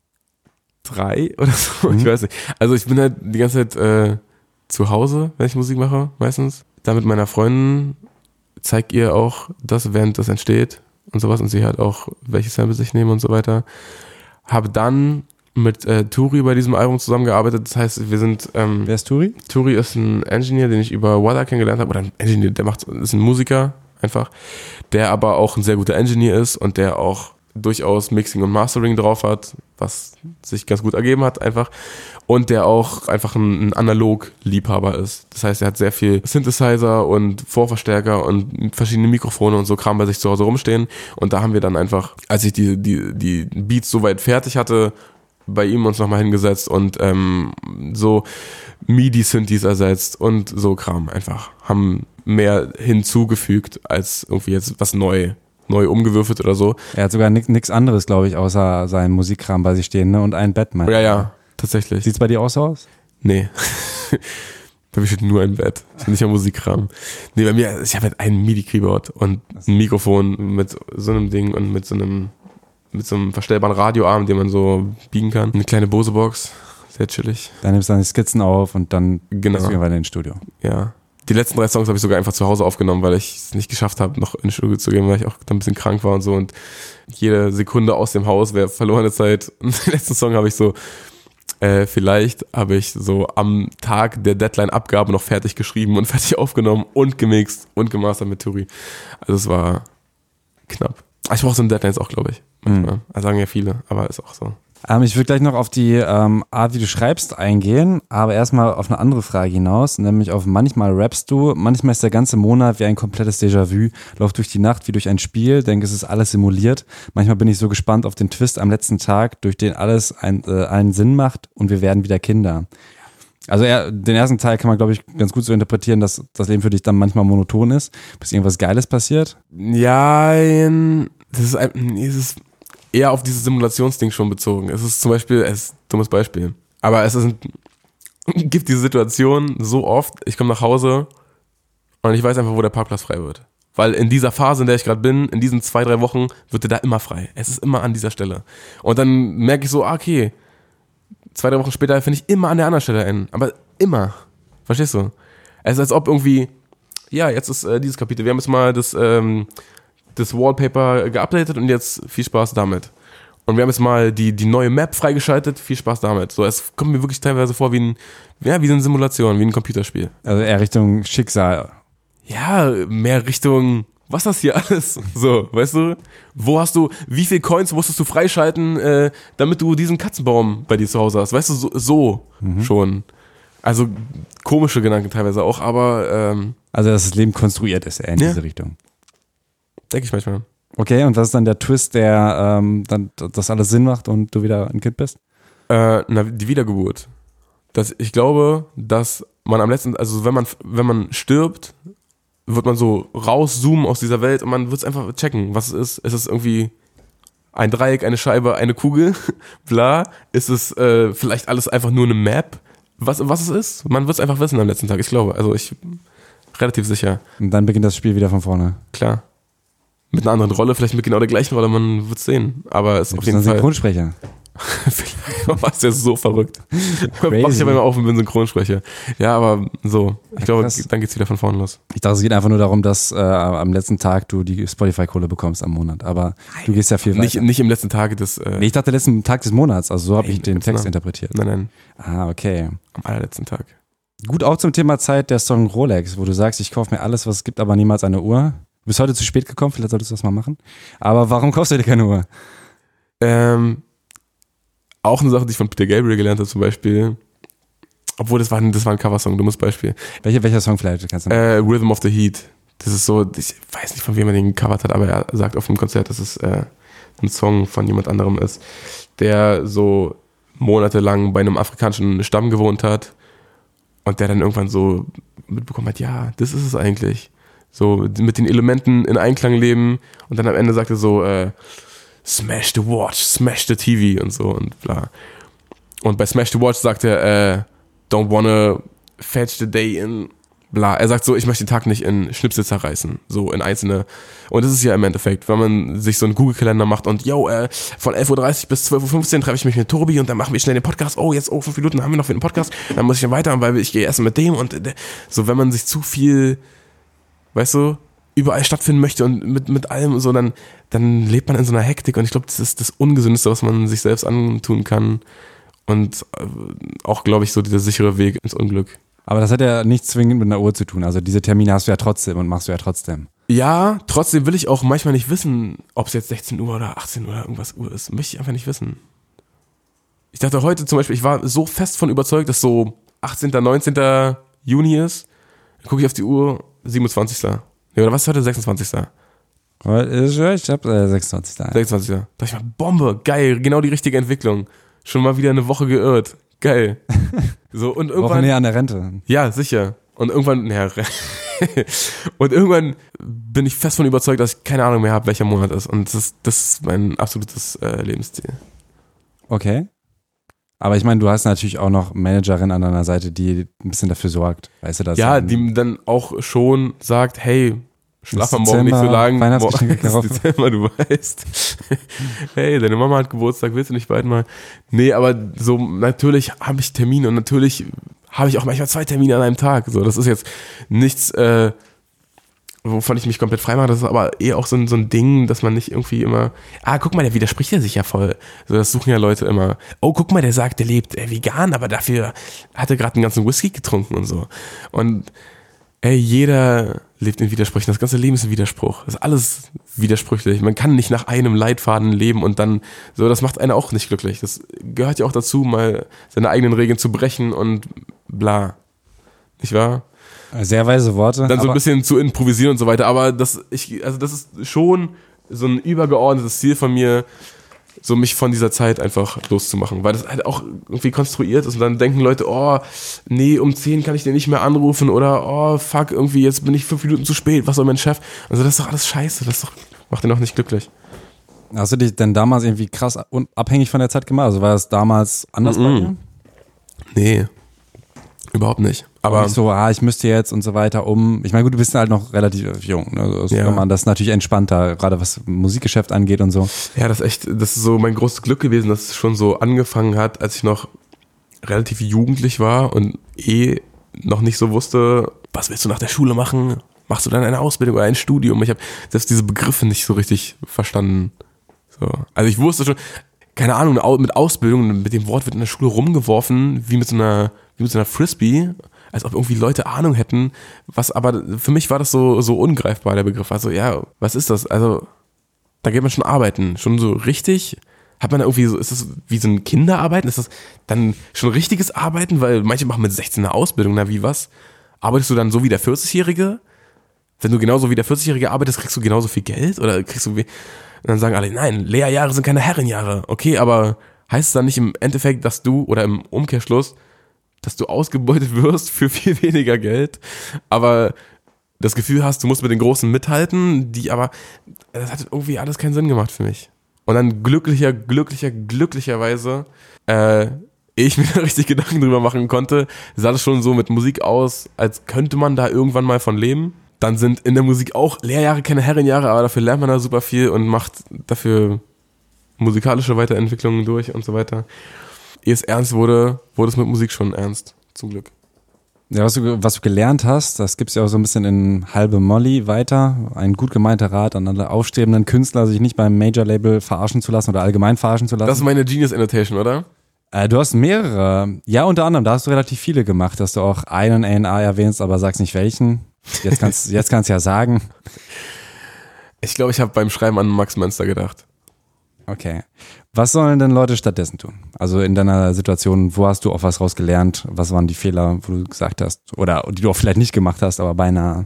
drei oder so, Mhm. ich weiß nicht. Also ich bin halt die ganze Zeit äh, zu Hause, wenn ich Musik mache, meistens. Da mit meiner Freundin zeig ihr auch das, während das entsteht und sowas. Und sie hat auch, welche Samples ich nehme und so weiter. Habe dann mit äh, Turi bei diesem Album zusammengearbeitet. Das heißt, wir sind... Ähm, Wer ist Turi? Turi ist ein Engineer, den ich über Wada kennengelernt habe. Oder ein Engineer, der macht, ist ein Musiker einfach. Der aber auch ein sehr guter Engineer ist und der auch durchaus Mixing und Mastering drauf hat, was sich ganz gut ergeben hat einfach. Und der auch einfach ein, ein Analog-Liebhaber ist. Das heißt, er hat sehr viel Synthesizer und Vorverstärker und verschiedene Mikrofone und so Kram bei sich zu Hause rumstehen. Und da haben wir dann einfach, als ich die, die, die Beats soweit fertig hatte, bei ihm uns nochmal hingesetzt und ähm, so MIDI-Synthes ersetzt und so Kram einfach. Haben mehr hinzugefügt, als irgendwie jetzt was neu, neu umgewürfelt oder so. Er hat sogar nichts anderes, glaube ich, außer seinen Musikkram bei sich stehen, ne? Und ein Bett, meinst du? Ja, ja, tatsächlich. Sieht's bei dir auch so aus? Nee. Bei mir steht nur ein Bett. Nicht mal Musikkram. Nee, bei mir, ich habe halt ein MIDI-Keyboard und ein Mikrofon mit so einem Ding und mit so einem mit so einem verstellbaren Radioarm, den man so biegen kann. Eine kleine Bose-Box, sehr chillig. Dann nimmst du deine Skizzen auf und dann Genau. gehst du weiter ins Studio. Ja. Die letzten drei Songs habe ich sogar einfach zu Hause aufgenommen, weil ich es nicht geschafft habe, noch ins Studio zu gehen, weil ich auch dann ein bisschen krank war und so. Und jede Sekunde aus dem Haus wäre verlorene Zeit. Und den letzten Song habe ich so, äh, vielleicht habe ich so am Tag der Deadline-Abgabe noch fertig geschrieben und fertig aufgenommen und gemixt und gemastert mit Turi. Also es war knapp. Ich brauche so eine Deadline jetzt auch, glaube ich. Manchmal. Mhm. Also sagen ja viele, aber ist auch so. Ähm, ich würde gleich noch auf die ähm, Art, wie du schreibst, eingehen, aber erstmal auf eine andere Frage hinaus, nämlich auf manchmal rappst du, manchmal ist der ganze Monat wie ein komplettes Déjà-vu, lauf durch die Nacht wie durch ein Spiel, denke, es ist alles simuliert. Manchmal bin ich so gespannt auf den Twist am letzten Tag, durch den alles ein, äh, einen Sinn macht und wir werden wieder Kinder. Also er, den ersten Teil kann man, glaube ich, ganz gut so interpretieren, dass das Leben für dich dann manchmal monoton ist, bis irgendwas Geiles passiert. Ja, das ist, ein, es ist eher auf dieses Simulationsding schon bezogen. Es ist zum Beispiel, es ist ein dummes Beispiel, aber es ist ein, gibt diese Situation so oft, ich komme nach Hause und ich weiß einfach, wo der Parkplatz frei wird. Weil in dieser Phase, in der ich gerade bin, in diesen zwei, drei Wochen, wird der da immer frei. Es ist immer an dieser Stelle. Und dann merke ich so, ah, okay, zwei, drei Wochen später finde ich immer an der anderen Stelle einen. Aber immer. Verstehst du? Es ist als ob irgendwie, ja, jetzt ist äh, dieses Kapitel. Wir haben jetzt mal das, ähm, das Wallpaper geupdatet und jetzt viel Spaß damit. Und wir haben jetzt mal die, die neue Map freigeschaltet, viel Spaß damit. So, es kommt mir wirklich teilweise vor wie ein, ja, wie eine Simulation, wie ein Computerspiel. Also eher Richtung Schicksal. Ja, mehr Richtung, was ist das hier alles? So, weißt du? Wo hast du, wie viel Coins musstest du freischalten, äh, damit du diesen Katzenbaum bei dir zu Hause hast? Weißt du, so, so mhm. schon. Also komische Gedanken teilweise auch, aber ähm, also dass das Leben konstruiert ist, eher in ja. diese Richtung. Denke ich manchmal. Okay, und was ist dann der Twist, der ähm, dann das alles Sinn macht und du wieder ein Kind bist? Äh, na, die Wiedergeburt. Das, ich glaube, dass man am letzten, also wenn man, wenn man stirbt, wird man so rauszoomen aus dieser Welt und man wird es einfach checken, was es ist. Ist es irgendwie ein Dreieck, eine Scheibe, eine Kugel, bla. Ist es äh, vielleicht alles einfach nur eine Map? Was, was es ist? Man wird es einfach wissen am letzten Tag, ich glaube. Also ich relativ sicher. Und dann beginnt das Spiel wieder von vorne. Klar. Mit einer anderen Rolle, vielleicht mit genau der gleichen Rolle, man wird es sehen. Aber es ist auf jeden Fall. Synchronsprecher. Vielleicht war es ja so verrückt. Mach ich aber immer auf und bin Synchronsprecher. Ja, aber so. Ich glaube, krass. Dann geht's wieder von vorne los. Ich dachte, es geht einfach nur darum, dass äh, am letzten Tag du die Spotify-Kohle bekommst am Monat. Aber du gehst ja viel weiter. Nicht, nicht im letzten Tag des. Äh nee, ich dachte, letzten Tag des Monats. Also so habe ich den ganz Text genau. interpretiert. Nein, nein. Ah, okay. Am allerletzten Tag. Gut, auch zum Thema Zeit der Song Rolex, wo du sagst, ich kaufe mir alles, was es gibt, aber niemals eine Uhr. Du bist heute zu spät gekommen, vielleicht solltest du das mal machen. Aber warum kaufst du dir keine Uhr? Ähm, auch eine Sache, die ich von Peter Gabriel gelernt habe, zum Beispiel. Obwohl, das war ein, das war ein Coversong, dummes Beispiel. Welche, welcher Song vielleicht? Kannst du äh, Rhythm of the Heat. Das ist so, ich weiß nicht, von wem er den gecovert hat, aber er sagt auf dem Konzert, dass es äh, ein Song von jemand anderem ist, der so monatelang bei einem afrikanischen Stamm gewohnt hat und der dann irgendwann so mitbekommen hat, ja, das ist es eigentlich. So mit den Elementen in Einklang leben und dann am Ende sagt er so, äh, Smash the Watch, Smash the T V und so und bla. Und bei Smash the Watch sagt er, äh, don't wanna fetch the day in bla. Er sagt so, ich möchte den Tag nicht in Schnipsel zerreißen, so in einzelne. Und das ist ja im Endeffekt, wenn man sich so einen Google-Kalender macht und yo, äh, von elf Uhr dreißig bis zwölf Uhr fünfzehn treffe ich mich mit Tobi und dann machen wir schnell den Podcast. Oh, jetzt, oh, fünf Minuten haben wir noch für den Podcast. Dann muss ich dann weiter, weil ich gehe essen mit dem und äh, so, wenn man sich zu viel, weißt du, überall stattfinden möchte und mit, mit allem so, dann, dann lebt man in so einer Hektik und ich glaube, das ist das Ungesündeste, was man sich selbst antun kann und äh, auch, glaube ich, so dieser sichere Weg ins Unglück. Aber das hat ja nichts zwingend mit einer Uhr zu tun. Also diese Termine hast du ja trotzdem und machst du ja trotzdem. Ja, trotzdem will ich auch manchmal nicht wissen, ob es jetzt sechzehn Uhr oder achtzehn Uhr oder irgendwas Uhr ist. Möchte ich einfach nicht wissen. Ich dachte heute zum Beispiel, ich war so fest von überzeugt, dass so achtzehnten, neunzehnten Juni ist. Dann gucke ich auf die Uhr, siebenundzwanzigsten Nee, oder was ist heute? sechsundzwanzigsten Ich hab äh, sechsundzwanzigsten sechsundzwanzigsten Da dachte ich mal, Bombe, geil, genau die richtige Entwicklung. Schon mal wieder eine Woche geirrt. Geil. So, und irgendwann. Woche näher an der Rente. Ja, sicher. Und irgendwann, ja, und irgendwann bin ich fest von überzeugt, dass ich keine Ahnung mehr habe, welcher Monat ist. Und das ist, das ist mein absolutes äh, Lebensziel. Okay. Aber ich meine, du hast natürlich auch noch Managerin an deiner Seite, die ein bisschen dafür sorgt. Weißt du das? Ja, die dann auch schon sagt, hey, schlaf am Morgen nicht so lang. Weihnachtsgeschenke Morgen ist Dezember, du weißt. Hey, deine Mama hat Geburtstag, willst du nicht bald mal? Nee, aber so, natürlich habe ich Termine und natürlich habe ich auch manchmal zwei Termine an einem Tag. So, das ist jetzt nichts, äh, wovon ich mich komplett frei mache. Das ist aber eher auch so ein, so ein Ding, dass man nicht irgendwie immer, ah, guck mal, der widerspricht ja sich ja voll. So, das suchen ja Leute immer. Oh, guck mal, der sagt, der lebt äh, vegan, aber dafür hat er gerade einen ganzen Whisky getrunken und so. Und ey, jeder lebt in Widersprüchen. Das ganze Leben ist ein Widerspruch. Das ist alles widersprüchlich. Man kann nicht nach einem Leitfaden leben und dann so, das macht einen auch nicht glücklich. Das gehört ja auch dazu, mal seine eigenen Regeln zu brechen und bla. Nicht wahr? Sehr weise Worte. Dann so ein bisschen zu improvisieren und so weiter. Aber das, ich, also das ist schon so ein übergeordnetes Ziel von mir, so mich von dieser Zeit einfach loszumachen, weil das halt auch irgendwie konstruiert ist und dann denken Leute, oh, nee, um zehn kann ich den nicht mehr anrufen oder oh, fuck, irgendwie jetzt bin ich fünf Minuten zu spät, was soll mein Chef? Also das ist doch alles scheiße, das ist doch, macht den auch nicht glücklich. Hast du dich denn damals irgendwie krass abhängig von der Zeit gemacht? Also war das damals anders Mm-mm. bei dir? Nee, überhaupt nicht. Aber nicht so, ah, ich müsste jetzt und so weiter um. Ich meine, gut, du bist halt noch relativ jung. Ne? Also Ja. kann man das ist natürlich entspannter, gerade was Musikgeschäft angeht und so. ja, das ist echt, das ist so mein großes Glück gewesen, dass es schon so angefangen hat, als ich noch relativ jugendlich war und eh noch nicht so wusste, was willst du nach der Schule machen? Machst du dann eine Ausbildung oder ein Studium? Ich habe selbst diese Begriffe nicht so richtig verstanden. So. Also ich wusste schon, keine Ahnung, mit Ausbildung, mit dem Wort wird in der Schule rumgeworfen, wie mit so einer, wie mit so einer Frisbee, als ob irgendwie Leute Ahnung hätten, was aber, für mich war das so, so ungreifbar, der Begriff. Also ja, was ist das? Also, da geht man schon arbeiten, schon so richtig, hat man da irgendwie so, ist das wie so ein Kinderarbeiten? Ist das dann schon richtiges Arbeiten? Weil manche machen mit sechzehn eine Ausbildung, na wie was? Arbeitest du dann so wie der vierzigjährige? Wenn du genauso wie der vierzigjährige arbeitest, kriegst du genauso viel Geld? Oder kriegst du wie, und dann sagen alle, nein, Lehrjahre sind keine Herrenjahre. Okay, aber heißt es dann nicht im Endeffekt, dass du, oder im Umkehrschluss, dass du ausgebeutet wirst für viel weniger Geld, aber das Gefühl hast, du musst mit den Großen mithalten, die aber, das hat irgendwie alles keinen Sinn gemacht für mich. Und dann glücklicher, glücklicher, glücklicherweise, äh, ich mir da richtig Gedanken drüber machen konnte, sah das schon so mit Musik aus, als könnte man da irgendwann mal von leben. Dann sind in der Musik auch Lehrjahre keine Herrenjahre, aber dafür lernt man da super viel und macht dafür musikalische Weiterentwicklungen durch und so weiter. Ehe es ernst wurde, wurde es mit Musik schon ernst, zum Glück. Ja, was du, was du gelernt hast, das gibt's ja auch so ein bisschen in Halbe Molly weiter. Ein gut gemeinter Rat an alle aufstrebenden Künstler, sich nicht beim Major-Label verarschen zu lassen oder allgemein verarschen zu lassen. Das ist meine Genius-Annotation, oder? Äh, du hast mehrere. Ja, unter anderem, da hast du relativ viele gemacht, dass du auch einen A und R erwähnst, aber sagst nicht welchen. Jetzt kannst jetzt kannst du ja sagen. Ich glaube, ich habe beim Schreiben an Max Mönster gedacht. Okay. Was sollen denn Leute stattdessen tun? Also in deiner Situation, wo hast du auch was rausgelernt? Was waren die Fehler, wo du gesagt hast, oder die du auch vielleicht nicht gemacht hast, aber beinahe?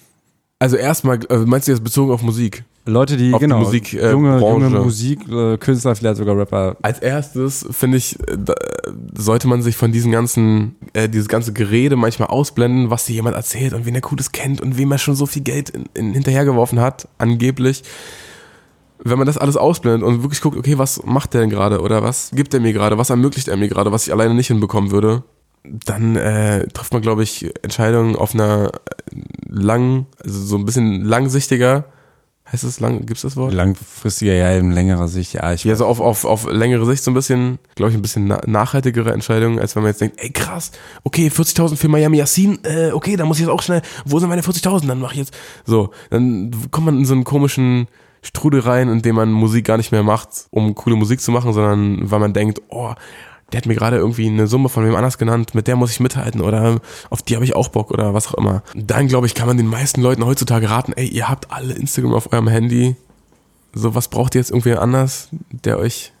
Also erstmal, meinst du jetzt bezogen auf Musik? Leute, die, auf genau, die Musik, äh, junge, Branche. junge Musikkünstler, vielleicht sogar Rapper. Als erstes, finde ich, da sollte man sich von diesen ganzen, äh, dieses ganze Gerede manchmal ausblenden, was dir jemand erzählt und wen er Cooles kennt und wem er schon so viel Geld in, in, hinterhergeworfen hat, angeblich. Wenn man das alles ausblendet und wirklich guckt, okay, was macht der denn gerade oder was gibt er mir gerade, was ermöglicht er mir gerade, was ich alleine nicht hinbekommen würde, dann äh, trifft man, glaube ich, Entscheidungen auf einer langen, also so ein bisschen langsichtiger, heißt es lang, gibt's das Wort? Langfristiger, ja, in längerer Sicht, ja. Ich ja, so auf, auf, auf längere Sicht so ein bisschen, glaube ich, ein bisschen na- nachhaltigere Entscheidungen, als wenn man jetzt denkt, ey krass, okay, vierzigtausend für Miami Yassin, äh, okay, dann muss ich jetzt auch schnell, wo sind meine vierzigtausend, dann mache ich jetzt, so, dann kommt man in so einen komischen Strudel rein, in dem man Musik gar nicht mehr macht, um coole Musik zu machen, sondern weil man denkt, oh, der hat mir gerade irgendwie eine Summe von wem anders genannt, mit der muss ich mithalten oder auf die habe ich auch Bock oder was auch immer. Dann, glaube ich, kann man den meisten Leuten heutzutage raten, ey, ihr habt alle Instagram auf eurem Handy, so was braucht ihr jetzt irgendwie anders, der euch...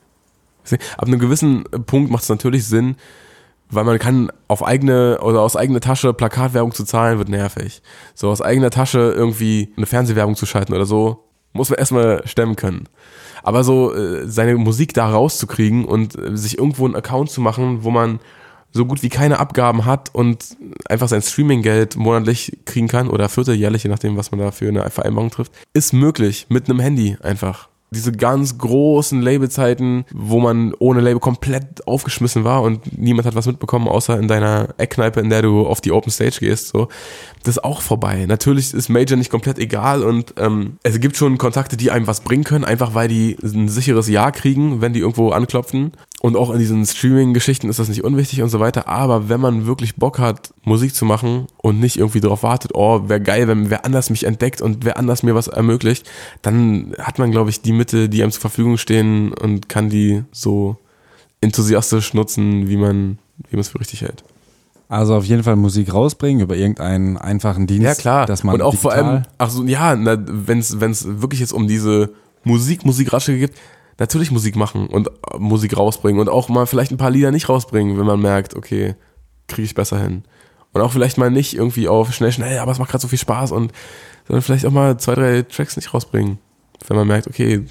Ab einem gewissen Punkt macht es natürlich Sinn, weil man kann auf eigene oder aus eigener Tasche Plakatwerbung zu zahlen, wird nervig. So aus eigener Tasche irgendwie eine Fernsehwerbung zu schalten oder so, muss man erstmal stemmen können. Aber so äh, seine Musik da rauszukriegen und äh, sich irgendwo einen Account zu machen, wo man so gut wie keine Abgaben hat und einfach sein Streaminggeld monatlich kriegen kann oder vierteljährlich, je nachdem, was man da für eine Vereinbarung trifft, ist möglich mit einem Handy einfach. Diese ganz großen Labelzeiten, wo man ohne Label komplett aufgeschmissen war und niemand hat was mitbekommen, außer in deiner Eckkneipe, in der du auf die Open Stage gehst, so, das ist auch vorbei. Natürlich ist Major nicht komplett egal und ähm, es gibt schon Kontakte, die einem was bringen können, einfach weil die ein sicheres Ja kriegen, wenn die irgendwo anklopfen. Und auch in diesen Streaming-Geschichten ist das nicht unwichtig und so weiter. Aber wenn man wirklich Bock hat, Musik zu machen und nicht irgendwie darauf wartet, oh, wäre geil, wenn wer anders mich entdeckt und wer anders mir was ermöglicht, dann hat man, glaube ich, die Mittel, die einem zur Verfügung stehen und kann die so enthusiastisch nutzen, wie man, wie man es für richtig hält. Also auf jeden Fall Musik rausbringen über irgendeinen einfachen Dienst. Ja, klar. Dass man und auch digital vor allem, ach so, ja, wenn es wirklich jetzt um diese Musik, Musikratschläge gibt, natürlich Musik machen und Musik rausbringen und auch mal vielleicht ein paar Lieder nicht rausbringen, wenn man merkt, okay, kriege ich besser hin. Und auch vielleicht mal nicht irgendwie auf schnell, schnell, aber es macht gerade so viel Spaß und sondern vielleicht auch mal zwei, drei Tracks nicht rausbringen, wenn man merkt, okay,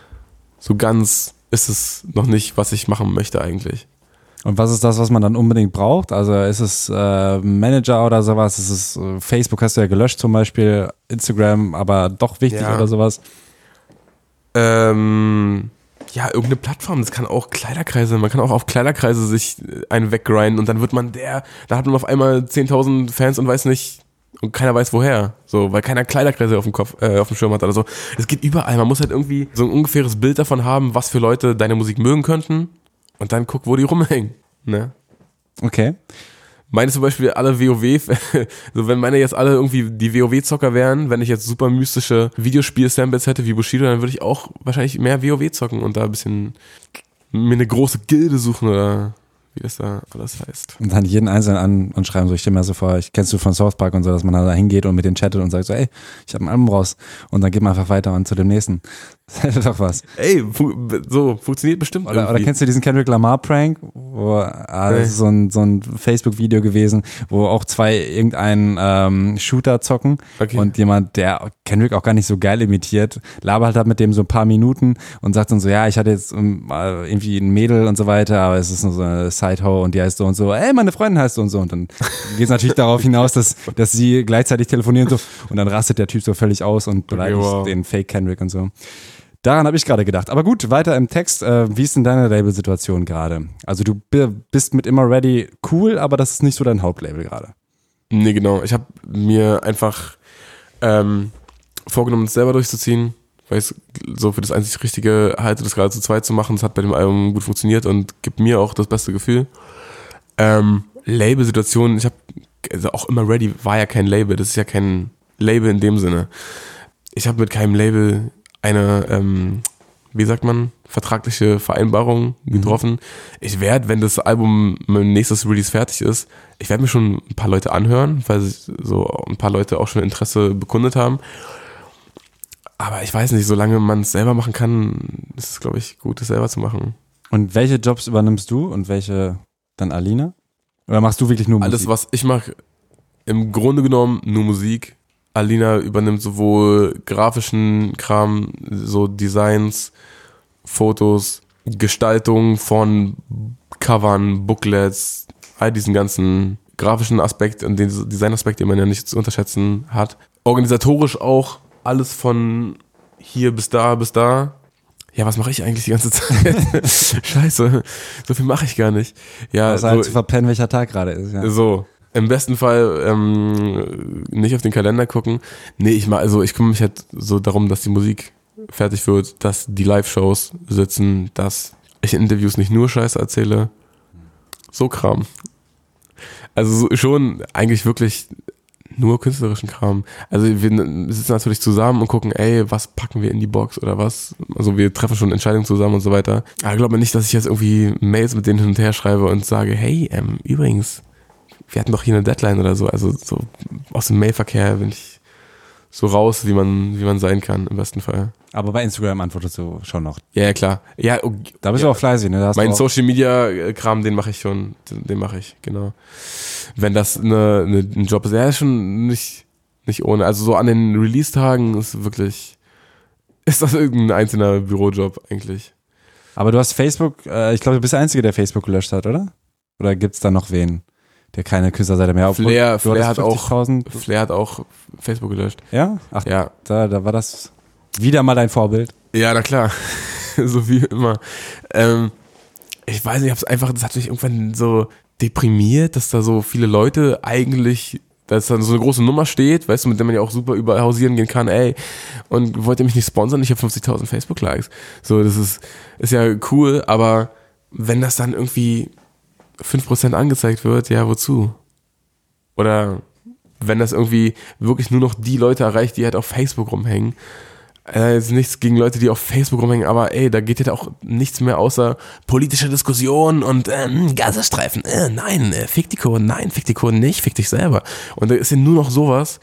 so ganz ist es noch nicht, was ich machen möchte eigentlich. Und was ist das, was man dann unbedingt braucht? Also ist es äh, Manager oder sowas? Ist es äh, Facebook hast du ja gelöscht zum Beispiel, Instagram, aber doch wichtig ja. oder sowas? Ähm, ja, irgendeine Plattform, das kann auch Kleiderkreise, man kann auch auf Kleiderkreise sich einen weggrinden und dann wird man der, da hat man auf einmal zehntausend Fans und weiß nicht, und keiner weiß woher, so, weil keiner Kleiderkreise auf dem Kopf, äh, auf dem Schirm hat oder so. Es geht überall, man muss halt irgendwie so ein ungefähres Bild davon haben, was für Leute deine Musik mögen könnten und dann guck, wo die rumhängen, ne? Okay. Meine zum Beispiel alle WoW, so wenn meine jetzt alle irgendwie die WoW-Zocker wären, wenn ich jetzt super mystische Videospiel-Samples hätte wie Bushido, dann würde ich auch wahrscheinlich mehr WoW zocken und da ein bisschen mir eine große Gilde suchen oder wie das da alles heißt. Und dann jeden Einzelnen an, anschreiben, so ich stelle mir so vor, ich kennst du von South Park und so, dass man da hingeht und mit denen chattet und sagt so, ey, ich habe ein Album raus und dann geht man einfach weiter und zu dem nächsten. Das hätte doch was. Ey, fu- so, funktioniert bestimmt Oder, irgendwie. oder kennst du diesen Kendrick Lamar-Prank? Wo, ah, das ist so ein, so ein Facebook-Video gewesen, wo auch zwei irgendeinen ähm, Shooter zocken Okay. und jemand, der Kendrick auch gar nicht so geil imitiert, labert halt mit dem so ein paar Minuten und sagt dann so, ja, ich hatte jetzt um, äh, irgendwie ein Mädel und so weiter, aber es ist nur so eine Side-Ho und die heißt so und so, ey, meine Freundin heißt so und so und dann geht es natürlich darauf hinaus, dass, dass sie gleichzeitig telefonieren so und dann rastet der Typ so völlig aus und beleidigt wow. den Fake Kendrick und so. Daran habe ich gerade gedacht. Aber gut, weiter im Text. Äh, wie ist denn deine Label-Situation gerade? Also du b- bist mit Immer Ready cool, aber das ist nicht so dein Hauptlabel gerade. Nee, genau. Ich habe mir einfach ähm, vorgenommen, es selber durchzuziehen, weil ich es so für das einzig Richtige halte, das gerade zu zweit zu machen. Das hat bei dem Album gut funktioniert und gibt mir auch das beste Gefühl. Ähm, Label-Situation, ich habe, also auch Immer Ready war ja kein Label, das ist ja kein Label in dem Sinne. Ich habe mit keinem Label eine, ähm, wie sagt man, vertragliche Vereinbarung getroffen. Mhm. Ich werde, wenn das Album, mein nächstes Release fertig ist, ich werde mir schon ein paar Leute anhören, weil so ein paar Leute auch schon Interesse bekundet haben. Aber ich weiß nicht, solange man es selber machen kann, ist es, glaube ich, gut, es selber zu machen. Und welche Jobs übernimmst du und welche dann Alina? Oder machst du wirklich nur Musik? Alles, was ich mache, im Grunde genommen nur Musik. Alina übernimmt sowohl grafischen Kram, so Designs, Fotos, Gestaltung von Covern, Booklets, all diesen ganzen grafischen Aspekt und den Designaspekt, den man ja nicht zu unterschätzen hat. Organisatorisch auch alles von hier bis da bis da. Ja, was mache ich eigentlich die ganze Zeit? Scheiße, so viel mache ich gar nicht. Ja, also so, halt zu verpennen, welcher Tag gerade ist. Ja. So. Im besten Fall ähm, nicht auf den Kalender gucken. Nee, ich mach, also ich kümmere mich halt so darum, dass die Musik fertig wird, dass die Live-Shows sitzen, dass ich in Interviews nicht nur Scheiße erzähle. So Kram. Also so, schon eigentlich wirklich nur künstlerischen Kram. Also wir sitzen natürlich zusammen und gucken, ey, was packen wir in die Box oder was. Also wir treffen schon Entscheidungen zusammen und so weiter. Aber ich glaube nicht, dass ich jetzt irgendwie Mails mit denen hin und her schreibe und sage, hey, ähm, übrigens, wir hatten doch hier eine Deadline oder so. Also so aus dem Mailverkehr bin ich so raus, wie man, wie man sein kann, im besten Fall. Aber bei Instagram antwortest du schon noch. Ja, ja klar. Ja, oh, da bist ja. du auch fleißig, ne? Da hast mein auch Social Media Kram, den mache ich schon. Den, den mache ich, genau. Wenn das eine, eine, ein Job ist, ja, ist schon nicht, nicht ohne. Also so an den Release-Tagen ist wirklich, ist das irgendein einzelner Bürojob eigentlich. Aber du hast Facebook, äh, ich glaube, du bist der Einzige, der Facebook gelöscht hat, oder? Oder gibt's da noch wen, der keine Künstlerseite mehr aufbaut? Flair, Flair hat auch, fünfzigtausend Flair hat auch Facebook gelöscht. Ja? Ach, ja. Da, da war das wieder mal dein Vorbild. Ja, na klar. So wie immer. Ähm, ich weiß nicht, ich hab's einfach, das hat mich irgendwann so deprimiert, dass da so viele Leute eigentlich, dass da so eine große Nummer steht, weißt du, mit der man ja auch super überall hausieren gehen kann, ey, und wollt ihr mich nicht sponsern? Ich habe fünfzigtausend Facebook-Likes. So, das ist, ist ja cool, aber wenn das dann irgendwie fünf Prozent angezeigt wird, ja, wozu? Oder wenn das irgendwie wirklich nur noch die Leute erreicht, die halt auf Facebook rumhängen. Äh, ist nichts gegen Leute, die auf Facebook rumhängen, aber ey, da geht ja auch nichts mehr außer politische Diskussion und ähm, Gazastreifen. Äh, nein, äh, fick die Kurden, nein, fick die Kurden nicht, fick dich selber. Und da ist ja nur noch sowas.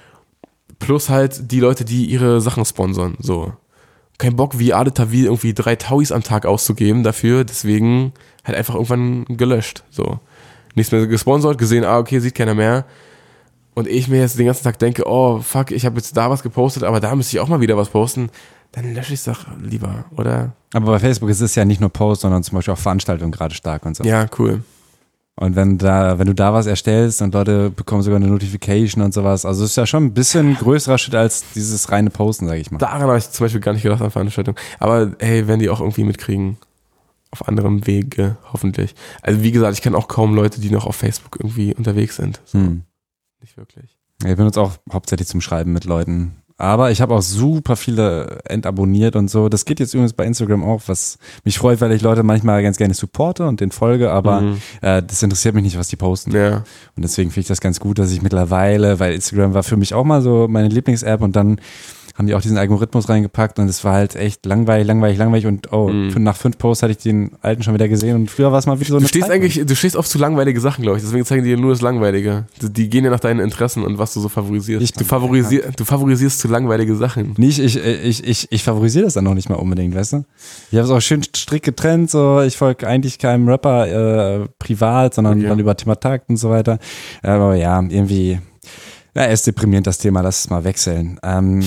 Plus halt die Leute, die ihre Sachen sponsern. So. Kein Bock, wie Ade Tawil irgendwie drei Tauis am Tag auszugeben dafür, deswegen halt einfach irgendwann gelöscht. So. Nichts mehr gesponsert, gesehen, ah, okay, sieht keiner mehr. Und ich mir jetzt den ganzen Tag denke, oh fuck, ich habe jetzt da was gepostet, aber da müsste ich auch mal wieder was posten, dann lösche ich es doch lieber, oder? Aber bei Facebook ist es ja nicht nur Post, sondern zum Beispiel auch Veranstaltungen gerade stark und so. Ja, cool. Und wenn da, wenn du da was erstellst und Leute bekommen sogar eine Notification und sowas, also es ist ja schon ein bisschen größerer Schritt als dieses reine Posten, sag ich mal. Daran habe ich zum Beispiel gar nicht gedacht an Veranstaltungen. Aber hey, wenn die auch irgendwie mitkriegen, auf anderem Wege, hoffentlich. Also wie gesagt, ich kenne auch kaum Leute, die noch auf Facebook irgendwie unterwegs sind. So. Hm. Nicht wirklich. Ich benutze auch hauptsächlich zum Schreiben mit Leuten. Aber ich habe auch super viele entabonniert und so. Das geht jetzt übrigens bei Instagram auch, was mich freut, weil ich Leute manchmal ganz gerne supporte und den folge, aber mhm. äh, das interessiert mich nicht, was die posten. Ja. Und deswegen finde ich das ganz gut, dass ich mittlerweile, weil Instagram war für mich auch mal so meine Lieblings-App und dann haben die auch diesen Algorithmus reingepackt und es war halt echt langweilig, langweilig, langweilig und oh, mm. nach fünf Posts hatte ich den alten schon wieder gesehen und früher war es mal wieder so eine Du stehst Zeit eigentlich, du stehst auf zu langweilige Sachen, glaube ich, deswegen zeigen die dir nur das Langweilige. Die gehen ja nach deinen Interessen und was du so favorisierst. Ich, du, favorisier, du favorisierst zu langweilige Sachen. Nicht, ich, ich, ich, ich favorisiere das dann noch nicht mal unbedingt, weißt du? Ich habe es auch schön strikt getrennt, so ich folge eigentlich keinem Rapper äh, privat, sondern okay. dann über Thematakt und so weiter. Aber ja, irgendwie, ja, ist deprimierend das Thema, lass es mal wechseln. Ähm,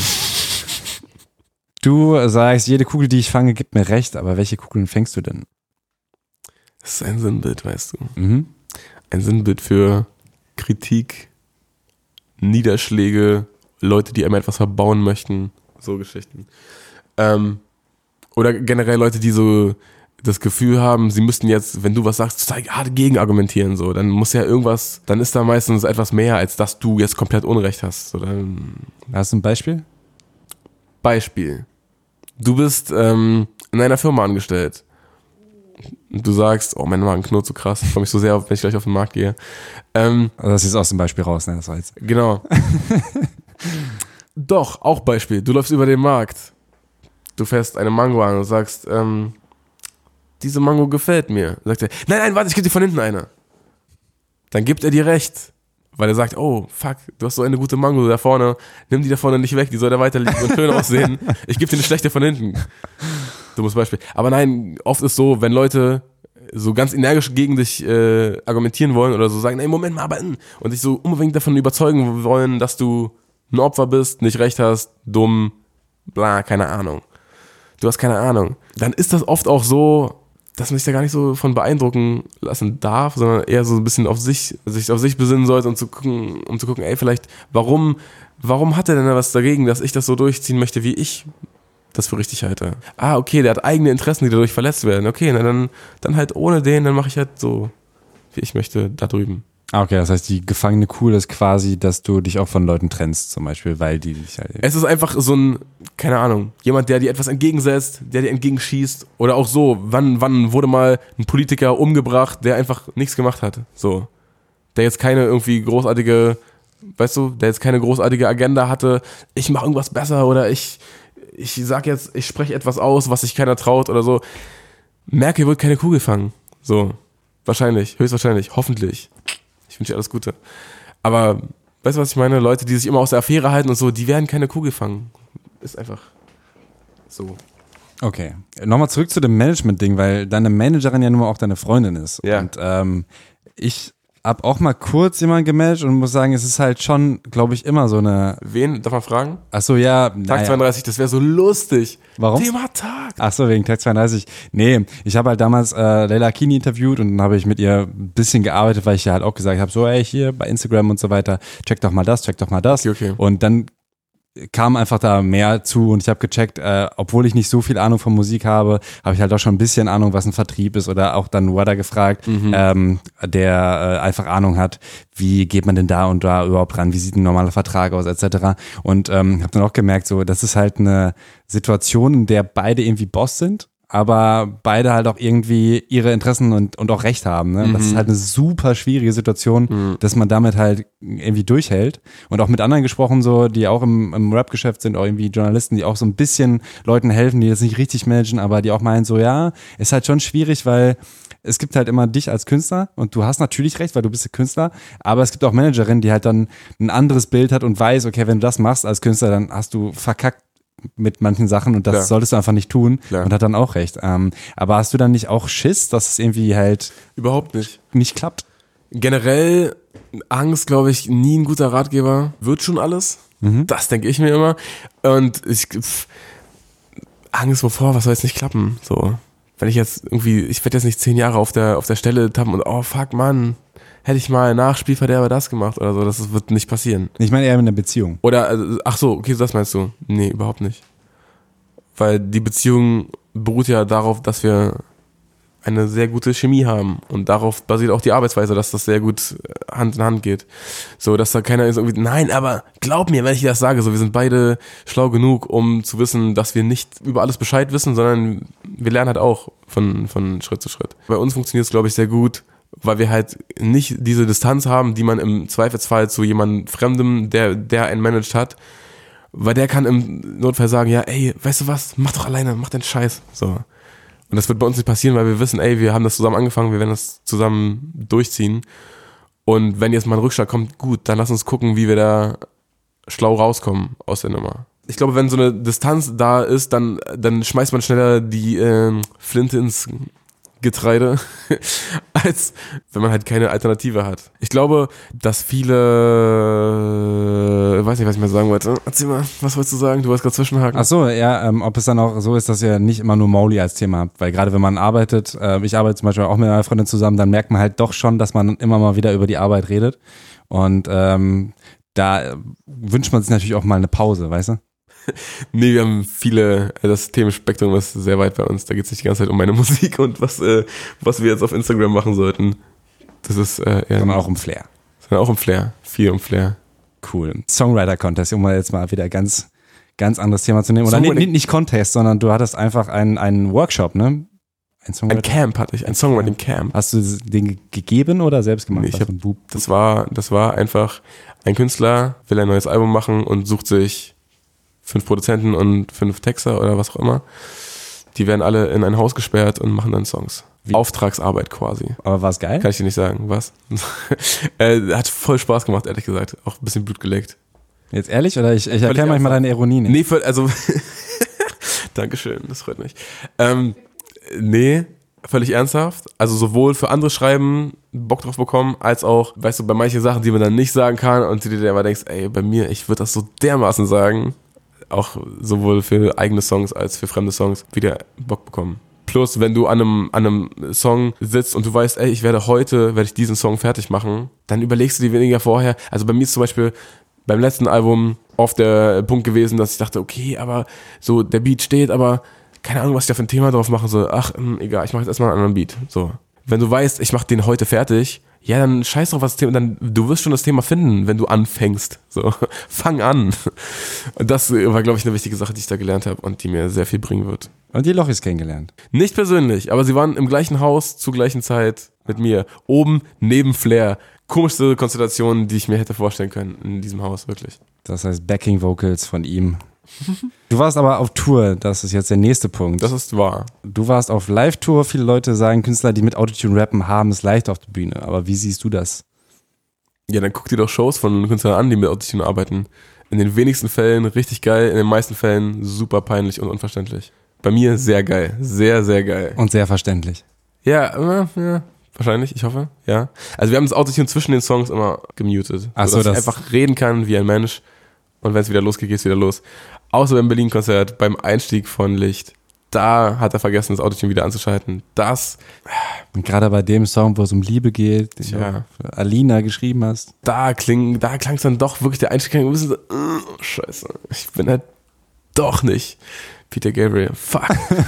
Du sagst, jede Kugel, die ich fange, gibt mir recht, aber welche Kugeln fängst du denn? Das ist ein Sinnbild, weißt du. Mhm. Ein Sinnbild für Kritik, Niederschläge, Leute, die einem etwas verbauen möchten, so Geschichten. Ähm, Oder generell Leute, die so das Gefühl haben, sie müssten jetzt, wenn du was sagst, total hart gegen argumentieren, so, dann muss ja irgendwas, dann ist da meistens etwas mehr, als dass du jetzt komplett Unrecht hast. So, dann Hast du ein Beispiel? Beispiel. Du bist ähm, in einer Firma angestellt. Und du sagst, oh, mein Magen knurrt so krass, ich freue mich so sehr, wenn ich gleich auf den Markt gehe. Ähm, Also das ist aus dem Beispiel raus, ne? Das war jetzt. Genau. Doch, auch Beispiel. Du läufst über den Markt. Du fährst eine Mango an und sagst, ähm, diese Mango gefällt mir. Dann sagt er, nein, nein, warte, ich gebe dir von hinten eine. Dann gibt er dir recht. Weil er sagt, oh, fuck, du hast so eine gute Mango da vorne. Nimm die da vorne nicht weg, die soll da weiter liegen und schön aussehen. Ich gebe dir eine schlechte von hinten. Dummes Beispiel. Aber nein, oft ist so, wenn Leute so ganz energisch gegen dich äh, argumentieren wollen oder so sagen, ey, Moment mal, aber und dich so unbedingt davon überzeugen wollen, dass du ein Opfer bist, nicht recht hast, dumm, bla, keine Ahnung. Du hast keine Ahnung. Dann ist das oft auch so, dass man sich da gar nicht so von beeindrucken lassen darf, sondern eher so ein bisschen auf sich, sich auf sich besinnen sollte und zu gucken, um zu gucken, ey, vielleicht, warum, warum hat er denn da was dagegen, dass ich das so durchziehen möchte, wie ich das für richtig halte? Ah, okay, der hat eigene Interessen, die dadurch verletzt werden. Okay, na dann, dann halt ohne den, dann mache ich halt so, wie ich möchte, da drüben. Ah, okay, das heißt, die gefangene Kuh ist quasi, dass du dich auch von Leuten trennst, zum Beispiel, weil die dich halt. Es ist einfach so ein, keine Ahnung, jemand, der dir etwas entgegensetzt, der dir entgegenschießt. Oder auch so, wann, wann wurde mal ein Politiker umgebracht, der einfach nichts gemacht hat? So. Der jetzt keine irgendwie großartige, weißt du, der jetzt keine großartige Agenda hatte, ich mache irgendwas besser oder ich, ich sag jetzt, ich spreche etwas aus, was sich keiner traut oder so. Merkel wird keine Kuh gefangen. So. Wahrscheinlich, höchstwahrscheinlich, hoffentlich. Ich wünsche dir alles Gute. Aber, weißt du, was ich meine? Leute, die sich immer aus der Affäre halten und so, die werden keine Kuh gefangen. Ist einfach so. Okay. Nochmal zurück zu dem Management-Ding, weil deine Managerin ja nun mal auch deine Freundin ist. Ja. Und ähm, ich habe auch mal kurz jemanden gemanagt und muss sagen, es ist halt schon, glaube ich, immer so eine. Wen? Darf man fragen? Ach so, ja. Tag naja. zweiunddreißig, das wäre so lustig. Warum? Thema Tag. Ach so, wegen Tag zweiunddreißig. Nee, ich habe halt damals äh, Leila Kini interviewt und dann habe ich mit ihr ein bisschen gearbeitet, weil ich ja halt auch gesagt habe, so ey, hier bei Instagram und so weiter, check doch mal das, check doch mal das. Okay, okay. Und dann kam einfach da mehr zu und ich habe gecheckt, äh, obwohl ich nicht so viel Ahnung von Musik habe, habe ich halt auch schon ein bisschen Ahnung, was ein Vertrieb ist oder auch dann Wada gefragt, mhm. ähm, der äh, einfach Ahnung hat, wie geht man denn da und da überhaupt ran, wie sieht ein normaler Vertrag aus et cetera. Und ähm, habe dann auch gemerkt, so das ist halt eine Situation, in der beide irgendwie Boss sind, aber beide halt auch irgendwie ihre Interessen und, und auch Recht haben. Ne? Mhm. Das ist halt eine super schwierige Situation, mhm. dass man damit halt irgendwie durchhält. Und auch mit anderen gesprochen, so, die auch im, im Rap-Geschäft sind, auch irgendwie Journalisten, die auch so ein bisschen Leuten helfen, die das nicht richtig managen, aber die auch meinen so, ja, ist halt schon schwierig, weil es gibt halt immer dich als Künstler und du hast natürlich recht, weil du bist der Künstler, aber es gibt auch Managerinnen, die halt dann ein anderes Bild hat und weiß, okay, wenn du das machst als Künstler, dann hast du verkackt mit manchen Sachen und das Klar. solltest du einfach nicht tun. Klar. Und hat dann auch recht. Ähm, aber hast du dann nicht auch Schiss, dass es irgendwie halt Überhaupt nicht. nicht klappt? Generell, Angst, glaube ich, nie ein guter Ratgeber. Wird schon alles. Mhm. Das denke ich mir immer. Und ich, pff, Angst wovor, was soll jetzt nicht klappen? So, wenn ich jetzt irgendwie, ich werde jetzt nicht zehn Jahre auf der, auf der Stelle tappen und oh fuck, Mann, hätte ich mal nach Spielverderber das gemacht oder so, das wird nicht passieren. Ich meine eher in einer Beziehung. Oder, ach so, okay, das meinst du? Nee, überhaupt nicht. Weil die Beziehung beruht ja darauf, dass wir eine sehr gute Chemie haben und darauf basiert auch die Arbeitsweise, dass das sehr gut Hand in Hand geht. So, dass da keiner ist irgendwie, nein, aber glaub mir, wenn ich dir das sage, so, wir sind beide schlau genug, um zu wissen, dass wir nicht über alles Bescheid wissen, sondern wir lernen halt auch von, von Schritt zu Schritt. Bei uns funktioniert es, glaube ich, sehr gut, weil wir halt nicht diese Distanz haben, die man im Zweifelsfall zu jemandem Fremdem, der, der einen managt hat, weil der kann im Notfall sagen, ja, ey, weißt du was, mach doch alleine, mach deinen Scheiß, so. Und das wird bei uns nicht passieren, weil wir wissen, ey, wir haben das zusammen angefangen, wir werden das zusammen durchziehen und wenn jetzt mal ein Rückschlag kommt, gut, dann lass uns gucken, wie wir da schlau rauskommen aus der Nummer. Ich glaube, wenn so eine Distanz da ist, dann, dann schmeißt man schneller die äh, Flinte ins Getreide, als wenn man halt keine Alternative hat. Ich glaube, dass viele, ich weiß nicht, was ich mehr sagen wollte. Erzähl mal, was wolltest du sagen? Du wolltest gerade zwischenhaken. Ach so, ja, ähm, ob es dann auch so ist, dass ihr nicht immer nur Mauli als Thema habt, weil gerade wenn man arbeitet, äh, ich arbeite zum Beispiel auch mit einer Freundin zusammen, dann merkt man halt doch schon, dass man immer mal wieder über die Arbeit redet und ähm, da wünscht man sich natürlich auch mal eine Pause, weißt du? Nee, wir haben viele, das Themenspektrum ist sehr weit bei uns. Da geht es nicht die ganze Zeit um meine Musik und was, äh, was wir jetzt auf Instagram machen sollten. Das ist äh, eher. Sondern auch um Flair. Sondern auch um Flair. Viel um Flair. Cool. Songwriter-Contest, um mal jetzt mal wieder ganz, ganz anderes Thema zu nehmen. Oder nicht, nicht Contest, sondern du hattest einfach einen, einen Workshop, ne? Ein, ein Camp hatte ich, ein Songwriting-Camp. Hast du den gegeben oder selbst gemacht? Nee, ich hab, das war, das war einfach, ein Künstler will ein neues Album machen und sucht sich fünf Produzenten und fünf Texter oder was auch immer. Die werden alle in ein Haus gesperrt und machen dann Songs. Wie? Auftragsarbeit quasi. Aber war es geil? Kann ich dir nicht sagen, was? äh, hat voll Spaß gemacht, ehrlich gesagt. Auch ein bisschen Blut geleckt. Jetzt ehrlich? Oder ich, ich erkenne manchmal deine Ironie nicht. Nee, voll, also Dankeschön, das freut mich. Ähm, nee, völlig ernsthaft. Also sowohl für andere Schreiben Bock drauf bekommen, als auch, weißt du, bei manchen Sachen, die man dann nicht sagen kann und du dir aber denkst, ey, bei mir, ich würde das so dermaßen sagen, auch sowohl für eigene Songs als für fremde Songs, wieder Bock bekommen. Plus, wenn du an einem, an einem Song sitzt und du weißt, ey, ich werde heute, werde ich diesen Song fertig machen, dann überlegst du dir weniger vorher. Also bei mir ist zum Beispiel beim letzten Album oft der Punkt gewesen, dass ich dachte, okay, aber so der Beat steht, aber keine Ahnung, was ich da für ein Thema drauf machen soll. Ach, mh, egal, ich mache jetzt erstmal einen anderen Beat. So. Wenn du weißt, ich mache den heute fertig, ja, dann scheiß drauf, was das Thema, dann, du wirst schon das Thema finden, wenn du anfängst. So, fang an. Und das war, glaube ich, eine wichtige Sache, die ich da gelernt habe und die mir sehr viel bringen wird. Und die Lochis kennengelernt? Nicht persönlich, aber sie waren im gleichen Haus zur gleichen Zeit mit mir. Oben neben Flair. Komischste Konstellation, die ich mir hätte vorstellen können in diesem Haus, wirklich. Das heißt Backing Vocals von ihm. Du warst aber auf Tour, das ist jetzt der nächste Punkt. Das ist wahr. Du warst auf Live-Tour, viele Leute sagen, Künstler, die mit Autotune rappen, haben es leicht auf der Bühne. Aber wie siehst du das? Ja, dann guck dir doch Shows von Künstlern an, die mit Autotune arbeiten. In den wenigsten Fällen richtig geil, in den meisten Fällen super peinlich und unverständlich. Bei mir sehr geil, sehr, sehr geil. Und sehr verständlich. Ja, äh, ja. Wahrscheinlich, ich hoffe, ja. Also wir haben das Autotune zwischen den Songs immer gemutet. Ach so, sodass das ich einfach reden kann wie ein Mensch und wenn es wieder losgeht, geht es wieder los. Außer beim Berlin-Konzert, beim Einstieg von Licht, da hat er vergessen, das Autotune wieder anzuschalten. Das... Und gerade bei dem Song, wo es um Liebe geht, den ja. du für Alina geschrieben hast. Da kling, da klang es dann doch wirklich, der Einstieg klang ein bisschen so, uh, scheiße, ich bin halt doch nicht Peter Gabriel, fuck.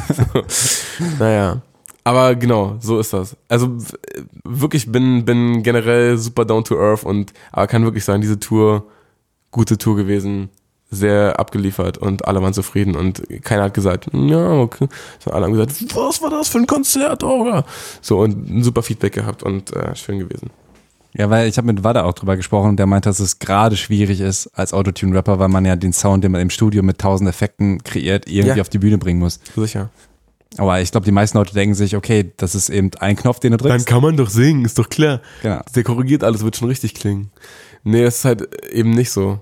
Naja. Aber genau, so ist das. Also wirklich bin bin generell super down to earth und aber kann wirklich sagen, diese Tour, gute Tour gewesen, sehr abgeliefert und alle waren zufrieden und keiner hat gesagt, ja, okay. So, alle haben gesagt, was war das für ein Konzert, oder? So und ein super Feedback gehabt und äh, schön gewesen. Ja, weil ich habe mit Wada auch drüber gesprochen, der meinte, dass es gerade schwierig ist als Autotune-Rapper, weil man ja den Sound, den man im Studio mit tausend Effekten kreiert, irgendwie ja. auf die Bühne bringen muss. Sicher. Aber ich glaube, die meisten Leute denken sich, okay, das ist eben ein Knopf, den du drückst. Dann kann man doch singen, ist doch klar. Genau. Der korrigiert alles, wird schon richtig klingen. Nee, es ist halt eben nicht so.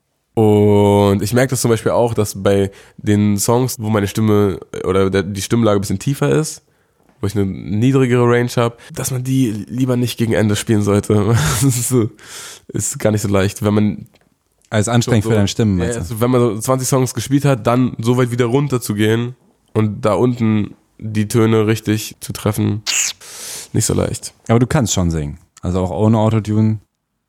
Und ich merke das zum Beispiel auch, dass bei den Songs, wo meine Stimme oder der, die Stimmlage ein bisschen tiefer ist, wo ich eine niedrigere Range habe, dass man die lieber nicht gegen Ende spielen sollte. Das ist, so, ist gar nicht so leicht. Wenn man als anstrengend so, für deine Stimmen. Ja, also wenn man so zwanzig Songs gespielt hat, dann so weit wieder runter zu gehen und da unten die Töne richtig zu treffen, nicht so leicht. Aber du kannst schon singen. Also auch ohne Autotune.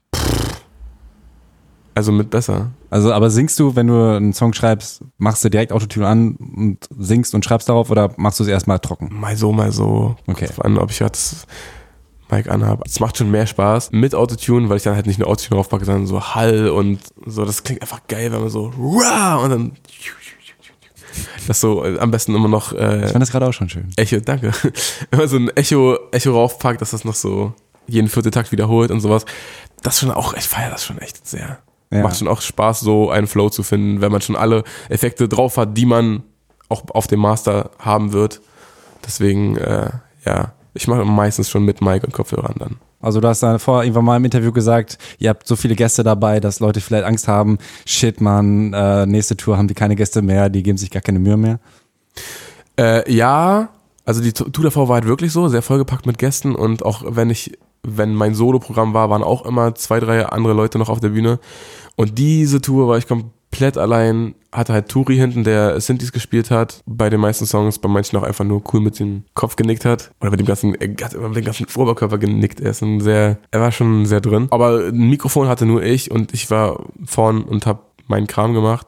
Also mit besser. Also, aber singst du, wenn du einen Song schreibst, machst du direkt Autotune an und singst und schreibst darauf oder machst du es erstmal trocken? Mal so, mal so. Okay. Vor allem, ob ich jetzt Mic anhabe. Es macht schon mehr Spaß mit Autotune, weil ich dann halt nicht nur Autotune draufpacke, sondern so Hall und so. Das klingt einfach geil, wenn man so Rah! Und dann das so am besten immer noch äh, ich fand das gerade auch schon schön. Echo, danke. Wenn man so ein Echo, Echo raufpackt, dass das noch so jeden vierten Takt wiederholt und sowas. Das schon auch, ich feiere das schon echt sehr. Ja. Macht schon auch Spaß, so einen Flow zu finden, wenn man schon alle Effekte drauf hat, die man auch auf dem Master haben wird. Deswegen, äh, ja, ich mache meistens schon mit Mic und Kopfhörern dann. Also du hast da vorher irgendwann mal im Interview gesagt, ihr habt so viele Gäste dabei, dass Leute vielleicht Angst haben, shit man, äh, nächste Tour haben die keine Gäste mehr, die geben sich gar keine Mühe mehr. Äh, ja, also die Tour davor war halt wirklich so, sehr vollgepackt mit Gästen und auch wenn ich, wenn mein Solo-Programm war, waren auch immer zwei, drei andere Leute noch auf der Bühne und diese Tour war ich komplett allein, hatte halt Turi hinten, der Synthes gespielt hat, bei den meisten Songs, bei manchen auch einfach nur cool mit dem Kopf genickt hat oder mit dem ganzen, er hat immer mit dem ganzen Oberkörper genickt, er ist ein sehr, er war schon sehr drin, aber ein Mikrofon hatte nur ich und ich war vorn und hab meinen Kram gemacht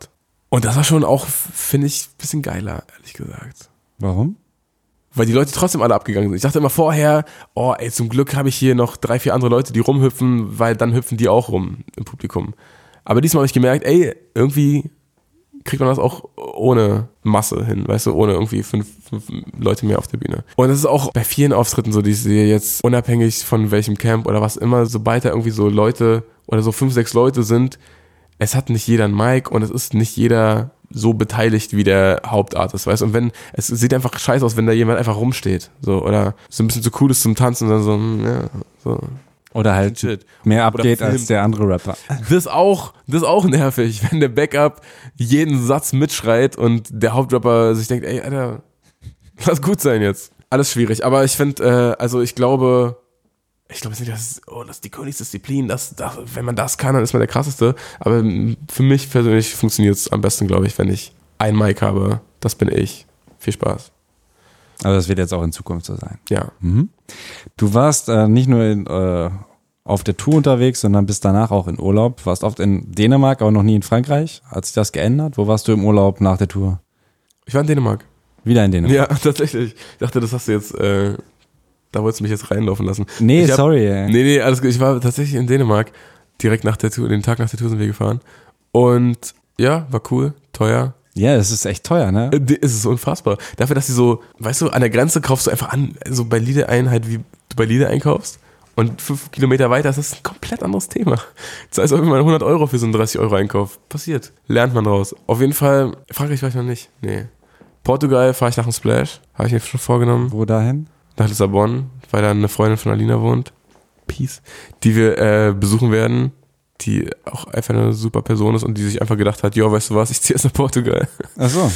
Und das war schon auch, finde ich, ein bisschen geiler, ehrlich gesagt. Warum? Weil die Leute trotzdem alle abgegangen sind. Ich dachte immer vorher, oh ey, zum Glück habe ich hier noch drei, vier andere Leute, die rumhüpfen, weil dann hüpfen die auch rum im Publikum. Aber diesmal habe ich gemerkt, ey, irgendwie kriegt man das auch ohne Masse hin, weißt du, ohne irgendwie fünf, fünf Leute mehr auf der Bühne. Und das ist auch bei vielen Auftritten so, die ich sehe jetzt, unabhängig von welchem Camp oder was immer, sobald da irgendwie so Leute oder so fünf, sechs Leute sind, es hat nicht jeder ein Mic und es ist nicht jeder so beteiligt wie der Hauptartist, weißt du? Und wenn, es sieht einfach scheiße aus, wenn da jemand einfach rumsteht, so, oder so ein bisschen zu cool ist zum Tanzen und dann so, hm, ja, so. Oder halt Shit. mehr abgeht Oder als der andere Rapper. Das auch, das ist auch nervig, wenn der Backup jeden Satz mitschreit und der Hauptrapper sich denkt, ey, Alter, lass gut sein jetzt. Alles schwierig, aber ich finde, äh, also ich glaube, ich glaube nicht, das ist, oh, das ist die Königsdisziplin, das, das, wenn man das kann, dann ist man der Krasseste. Aber für mich persönlich funktioniert es am besten, glaube ich, wenn ich ein Mic habe. Das bin ich. Viel Spaß. Also das wird jetzt auch in Zukunft so sein. Ja. Mhm. Du warst äh, nicht nur in, äh, auf der Tour unterwegs, sondern bist danach auch in Urlaub. Warst oft in Dänemark, aber noch nie in Frankreich. Hat sich das geändert? Wo warst du im Urlaub nach der Tour? Ich war in Dänemark. Wieder in Dänemark? Ja, tatsächlich. Ich dachte, das hast du jetzt... Äh Da wolltest du mich jetzt reinlaufen lassen. Nee, hab, sorry. Ey. Nee, nee, alles gut. Ich war tatsächlich in Dänemark. Direkt nach der Tour, den Tag nach der Tour sind wir gefahren. Und ja, war cool, teuer. Ja, das ist echt teuer, ne? Äh, Es ist unfassbar. Dafür, dass sie so, weißt du, an der Grenze kaufst du einfach an, so bei Lidl ein, halt wie du bei Lidl einkaufst. Und fünf Kilometer weiter ist das ein komplett anderes Thema. Das heißt, auch immer hundert Euro für so einen dreißig Euro Einkauf. Passiert. Lernt man draus. Auf jeden Fall, Frankreich war ich noch nicht. Nee. Portugal fahre ich nach dem Splash. Habe ich mir schon vorgenommen. Wo dahin? Nach Lissabon, weil da eine Freundin von Alina wohnt, Peace, die wir äh, besuchen werden, die auch einfach eine super Person ist und die sich einfach gedacht hat, ja, weißt du was, ich ziehe jetzt nach Portugal. Ach so.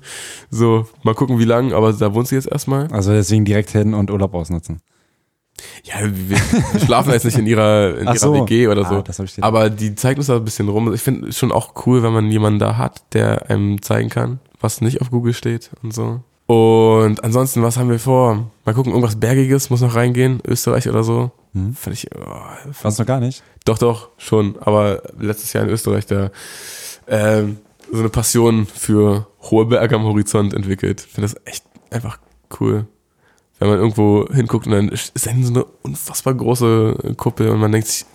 So, mal gucken wie lang, aber da wohnt sie jetzt erstmal. Also deswegen direkt hin und Urlaub ausnutzen. Ja, wir, wir schlafen jetzt nicht in ihrer, in Ach ihrer so. W G oder so, Ah, das hab ich dir aber die zeigt uns da ein bisschen rum. Ich finde es schon auch cool, wenn man jemanden da hat, der einem zeigen kann, was nicht auf Google steht und so. Und ansonsten, was haben wir vor? Mal gucken, irgendwas Bergiges muss noch reingehen, Österreich oder so. Hm. Fand ich, oh, Warst du noch gar nicht? Doch, doch, schon. Aber letztes Jahr in Österreich da ähm, so eine Passion für hohe Berge am Horizont entwickelt. Ich finde das echt einfach cool. Wenn man irgendwo hinguckt und dann ist dann so eine unfassbar große Kuppel und man denkt sich,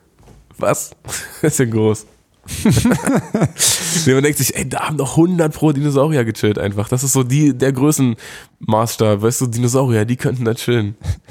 was? Das ist ja groß. Nee, man denkt sich, ey, da haben doch hundert pro Dinosaurier gechillt einfach. Das ist so die, der Größenmaßstab. Weißt du, Dinosaurier, die könnten da chillen.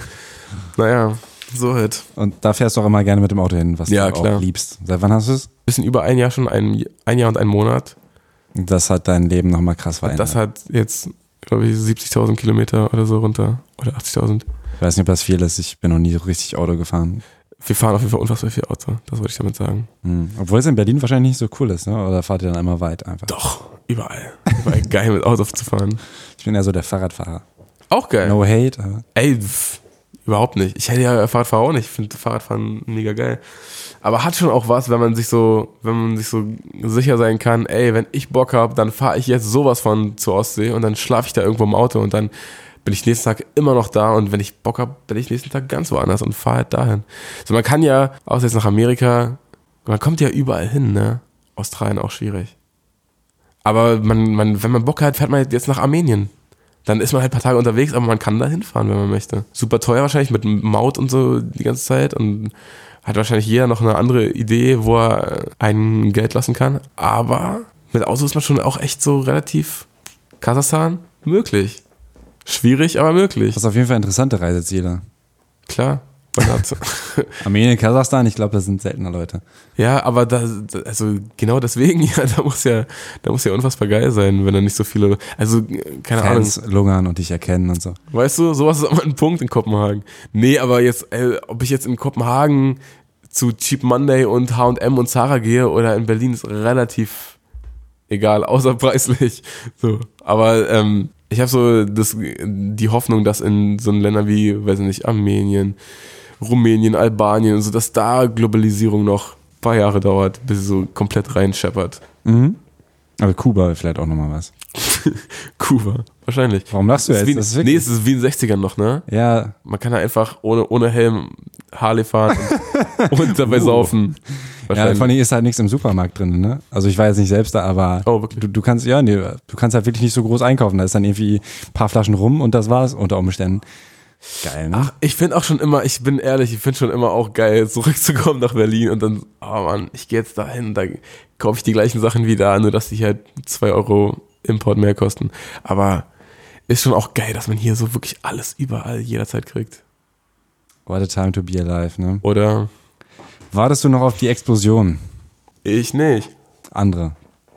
Naja, so halt. Und da fährst du auch immer gerne mit dem Auto hin, was Ja, du klar. auch liebst. Seit wann hast du es? Bisschen über ein Jahr schon, ein, ein Jahr und ein Monat. Das hat dein Leben nochmal krass verändert. Das hat jetzt, glaube ich, siebzigtausend Kilometer oder so runter. Oder achtzigtausend. Ich weiß nicht, ob das viel ist. Ich bin noch nie so richtig Auto gefahren. Wir fahren auf jeden Fall unfassbar viel Auto. Das wollte ich damit sagen. Hm. Obwohl es in Berlin wahrscheinlich nicht so cool ist, ne? Oder fahrt ihr dann immer weit einfach? Doch, überall. Überall geil mit Auto zu fahren. Ich bin ja so der Fahrradfahrer. Auch geil. No hate. Aber Ey, pff, überhaupt nicht. Ich hätte ja Fahrradfahrer auch nicht. Ich finde Fahrradfahren mega geil. Aber hat schon auch was, wenn man sich so, wenn man sich so sicher sein kann, ey, wenn ich Bock habe, dann fahre ich jetzt sowas von zur Ostsee und dann schlafe ich da irgendwo im Auto und dann bin ich nächsten Tag immer noch da und wenn ich Bock habe, bin ich nächsten Tag ganz woanders und fahre halt dahin. So, man kann ja, außer jetzt nach Amerika, man kommt ja überall hin, ne? Australien auch schwierig. Aber man, man, wenn man Bock hat, fährt man jetzt nach Armenien. Dann ist man halt ein paar Tage unterwegs, aber man kann da hinfahren, wenn man möchte. Super teuer wahrscheinlich, mit Maut und so die ganze Zeit und hat wahrscheinlich jeder noch eine andere Idee, wo er einen Geld lassen kann. Aber mit Auto ist man schon auch echt so relativ Kasachstan möglich. Schwierig, aber möglich. das ist auf jeden Fall interessante Reiseziele. Klar. Man hat Armenien, Kasachstan, ich glaube, das sind seltener Leute. ja, aber da, also genau deswegen, ja, da muss ja, da muss ja unfassbar geil sein, wenn da nicht so viele, also keine Fans Ahnung. lungern und dich erkennen und so. Weißt du, sowas ist auch mal ein Punkt in Kopenhagen. Nee, aber jetzt, ey, ob ich jetzt in Kopenhagen zu Cheap Monday und H und M und Zara gehe oder in Berlin ist relativ egal, außer preislich. So, aber ähm, ich habe so das, die Hoffnung, dass in so Ländern wie, weiß ich nicht, Armenien, Rumänien, Albanien und so, dass da Globalisierung noch ein paar Jahre dauert, bis sie so komplett reinscheppert. Mhm. Aber Kuba vielleicht auch nochmal was. Kuba, wahrscheinlich. Warum lachst du Das ist jetzt? wie, Das ist nee, wirklich- es ist wie in den sechzigern noch, ne? Ja, Man kann da einfach ohne, ohne Helm Harley fahren und, und dabei Uh. saufen. Ja, vor allem ist halt nichts im Supermarkt drin, ne? Also ich war jetzt nicht selbst da, aber oh, wirklich? Du, du kannst, ja, nee, du kannst halt wirklich nicht so groß einkaufen. Da ist dann irgendwie ein paar Flaschen rum und das war's unter Umständen. Geil, ne? Ach, ich finde auch schon immer, ich bin ehrlich, ich finde schon immer auch geil, zurückzukommen nach Berlin und dann, oh Mann, ich gehe jetzt dahin, da kaufe ich die gleichen Sachen wie da, nur dass die halt zwei Euro Import mehr kosten. Aber ist schon auch geil, dass man hier so wirklich alles überall jederzeit kriegt. What a time to be alive, ne? Oder? Wartest du noch auf die Explosion? Ich nicht. Andere.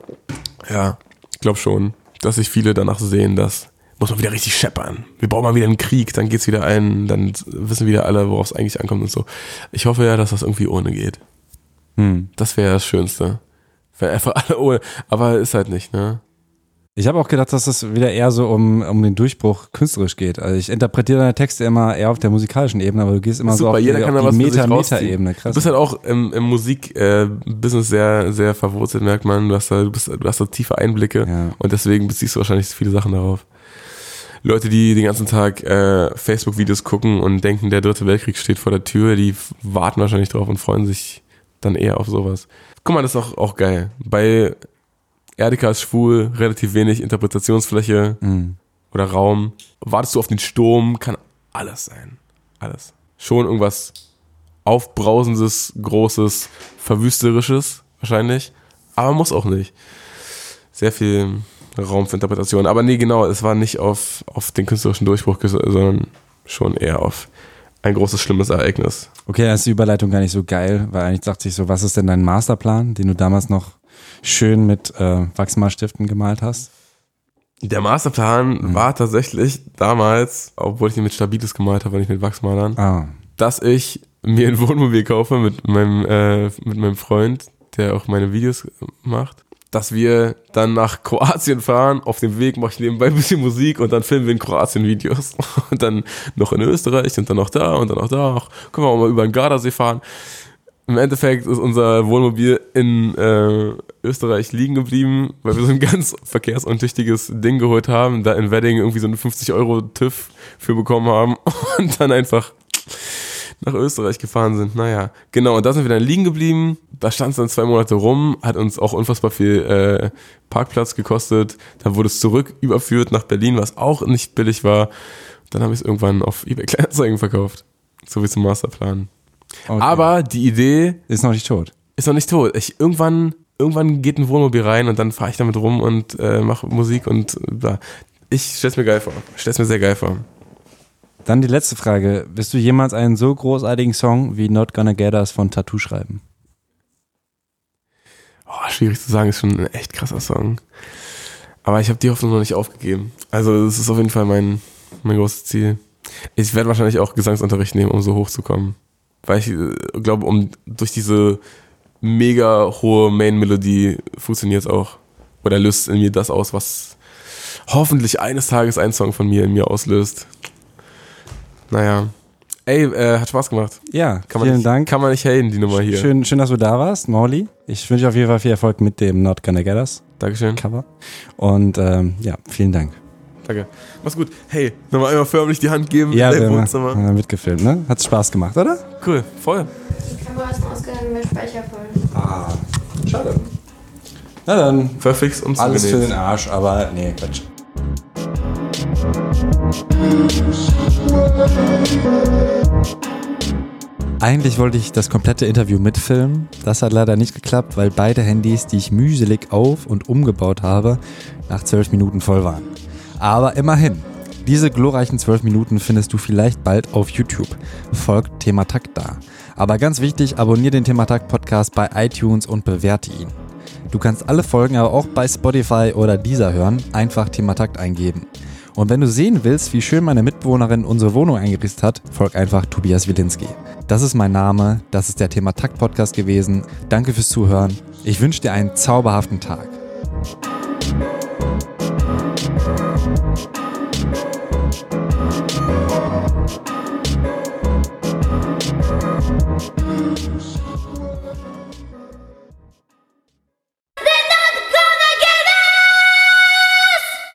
Ja, ich glaube schon, dass sich viele danach sehen, dass muss man wieder richtig scheppern. Wir brauchen mal wieder einen Krieg, dann geht's wieder ein, dann wissen wieder alle, worauf es eigentlich ankommt und so. Ich hoffe ja, dass das irgendwie ohne geht. Hm. Das wäre das Schönste. Wenn einfach alle ohne, aber ist halt nicht, ne? Ich habe auch gedacht, dass es wieder eher so um, um den Durchbruch künstlerisch geht. Also ich interpretiere deine Texte immer eher auf der musikalischen Ebene, aber du gehst immer super, so auf jeder die, kann auf da die was Meta-Meta-Ebene. Du bist halt auch im, im Musik-Business äh, sehr, sehr verwurzelt, merkt man. Du hast da, du bist, du hast da tiefe Einblicke Ja. und deswegen beziehst du wahrscheinlich viele Sachen darauf. Leute, die den ganzen Tag äh, Facebook-Videos gucken und denken, der dritte Weltkrieg steht vor der Tür, die warten wahrscheinlich drauf und freuen sich dann eher auf sowas. Guck mal, das ist auch, auch geil. Bei Erdika ist schwul, relativ wenig Interpretationsfläche Mhm. oder Raum. Wartest du auf den Sturm, kann alles sein. Alles. Schon irgendwas Aufbrausendes, Großes, Verwüsterisches wahrscheinlich, aber muss auch nicht. Sehr viel Raum für Interpretation. Aber nee, genau, es war nicht auf, auf den künstlerischen Durchbruch, sondern schon eher auf ein großes, schlimmes Ereignis. Okay, dann ist die Überleitung gar nicht so geil, weil eigentlich dachte ich so, was ist denn dein Masterplan, den du damals noch schön mit äh, Wachsmalstiften gemalt hast? Der Masterplan Mhm. war tatsächlich damals, obwohl ich ihn mit Stabilis gemalt habe, nicht mit Wachsmalern, Ah, dass ich mir ein Wohnmobil kaufe mit meinem, äh, mit meinem Freund, der auch meine Videos macht, dass wir dann nach Kroatien fahren. Auf dem Weg mache ich nebenbei ein bisschen Musik und dann filmen wir in Kroatien Videos. Und dann noch in Österreich und dann noch da und dann noch da. Ach, können wir auch mal über den Gardasee fahren. Im Endeffekt ist unser Wohnmobil in äh, Österreich liegen geblieben, weil wir so ein ganz verkehrsuntüchtiges Ding geholt haben, da in Wedding irgendwie so einen fünfzig Euro TÜV für bekommen haben und dann einfach nach Österreich gefahren sind. Naja, genau, und da sind wir dann liegen geblieben. Da stand es dann zwei Monate rum, hat uns auch unfassbar viel äh, Parkplatz gekostet. Dann wurde es zurück überführt nach Berlin, was auch nicht billig war. Dann habe ich es irgendwann auf eBay Kleinanzeigen verkauft. So wie zum Masterplan. okay. Aber die Idee Ist noch nicht tot. ist noch nicht tot. Ich, irgendwann, irgendwann geht ein Wohnmobil rein und dann fahre ich damit rum und äh, mache Musik und bla. Ich stell's mir geil vor. Ich stell's mir sehr geil vor. Dann die letzte Frage. Wirst du jemals einen so großartigen Song wie Not Gonna Get Us von Tattoo schreiben? Oh, schwierig zu sagen, ist schon ein echt krasser Song. Aber ich habe die Hoffnung noch nicht aufgegeben. Also das ist auf jeden Fall mein, mein großes Ziel. Ich werde wahrscheinlich auch Gesangsunterricht nehmen, um so hochzukommen. Weil ich äh, glaube, um durch diese mega hohe Main-Melodie funktioniert es auch. Oder löst in mir das aus, was hoffentlich eines Tages ein Song von mir in mir auslöst. Naja. Ey, äh, hat Spaß gemacht. Ja, Kann man vielen nicht, Dank. Kann man nicht haten, die Nummer hier. Schön, schön, dass du da warst, Mauli. Ich wünsche dir auf jeden Fall viel Erfolg mit dem Not Gonna Get Us Dankeschön. Cover. Und ähm, ja, vielen Dank. Danke. Mach's gut. Hey, nochmal einmal förmlich die Hand geben. Ja, in wir dein haben Wohnzimmer. haben mitgefilmt, ne? Hat's Spaß gemacht, oder? Cool, voll. Die Kamera ist ausgegangen, mein Speicher voll. Ah, schade. Na dann, Verflixt und alles für zugenäht. den Arsch, aber nee, Quatsch. Eigentlich wollte ich das komplette Interview mitfilmen. Das hat leider nicht geklappt, weil beide Handys, die ich mühselig auf- und umgebaut habe, nach zwölf Minuten voll waren. Aber immerhin, diese glorreichen zwölf Minuten findest du vielleicht bald auf YouTube. Folgt Thematakt da. Aber ganz wichtig, abonniere den Thematakt Podcast bei iTunes und bewerte ihn. Du kannst alle Folgen aber auch bei Spotify oder Deezer hören, einfach Thematakt eingeben. Und wenn du sehen willst, wie schön meine Mitbewohnerin unsere Wohnung eingerichtet hat, folg einfach Tobias Wilinski. Das ist mein Name, das ist der Thematakt Podcast gewesen. Danke fürs Zuhören. Ich wünsche dir einen zauberhaften Tag.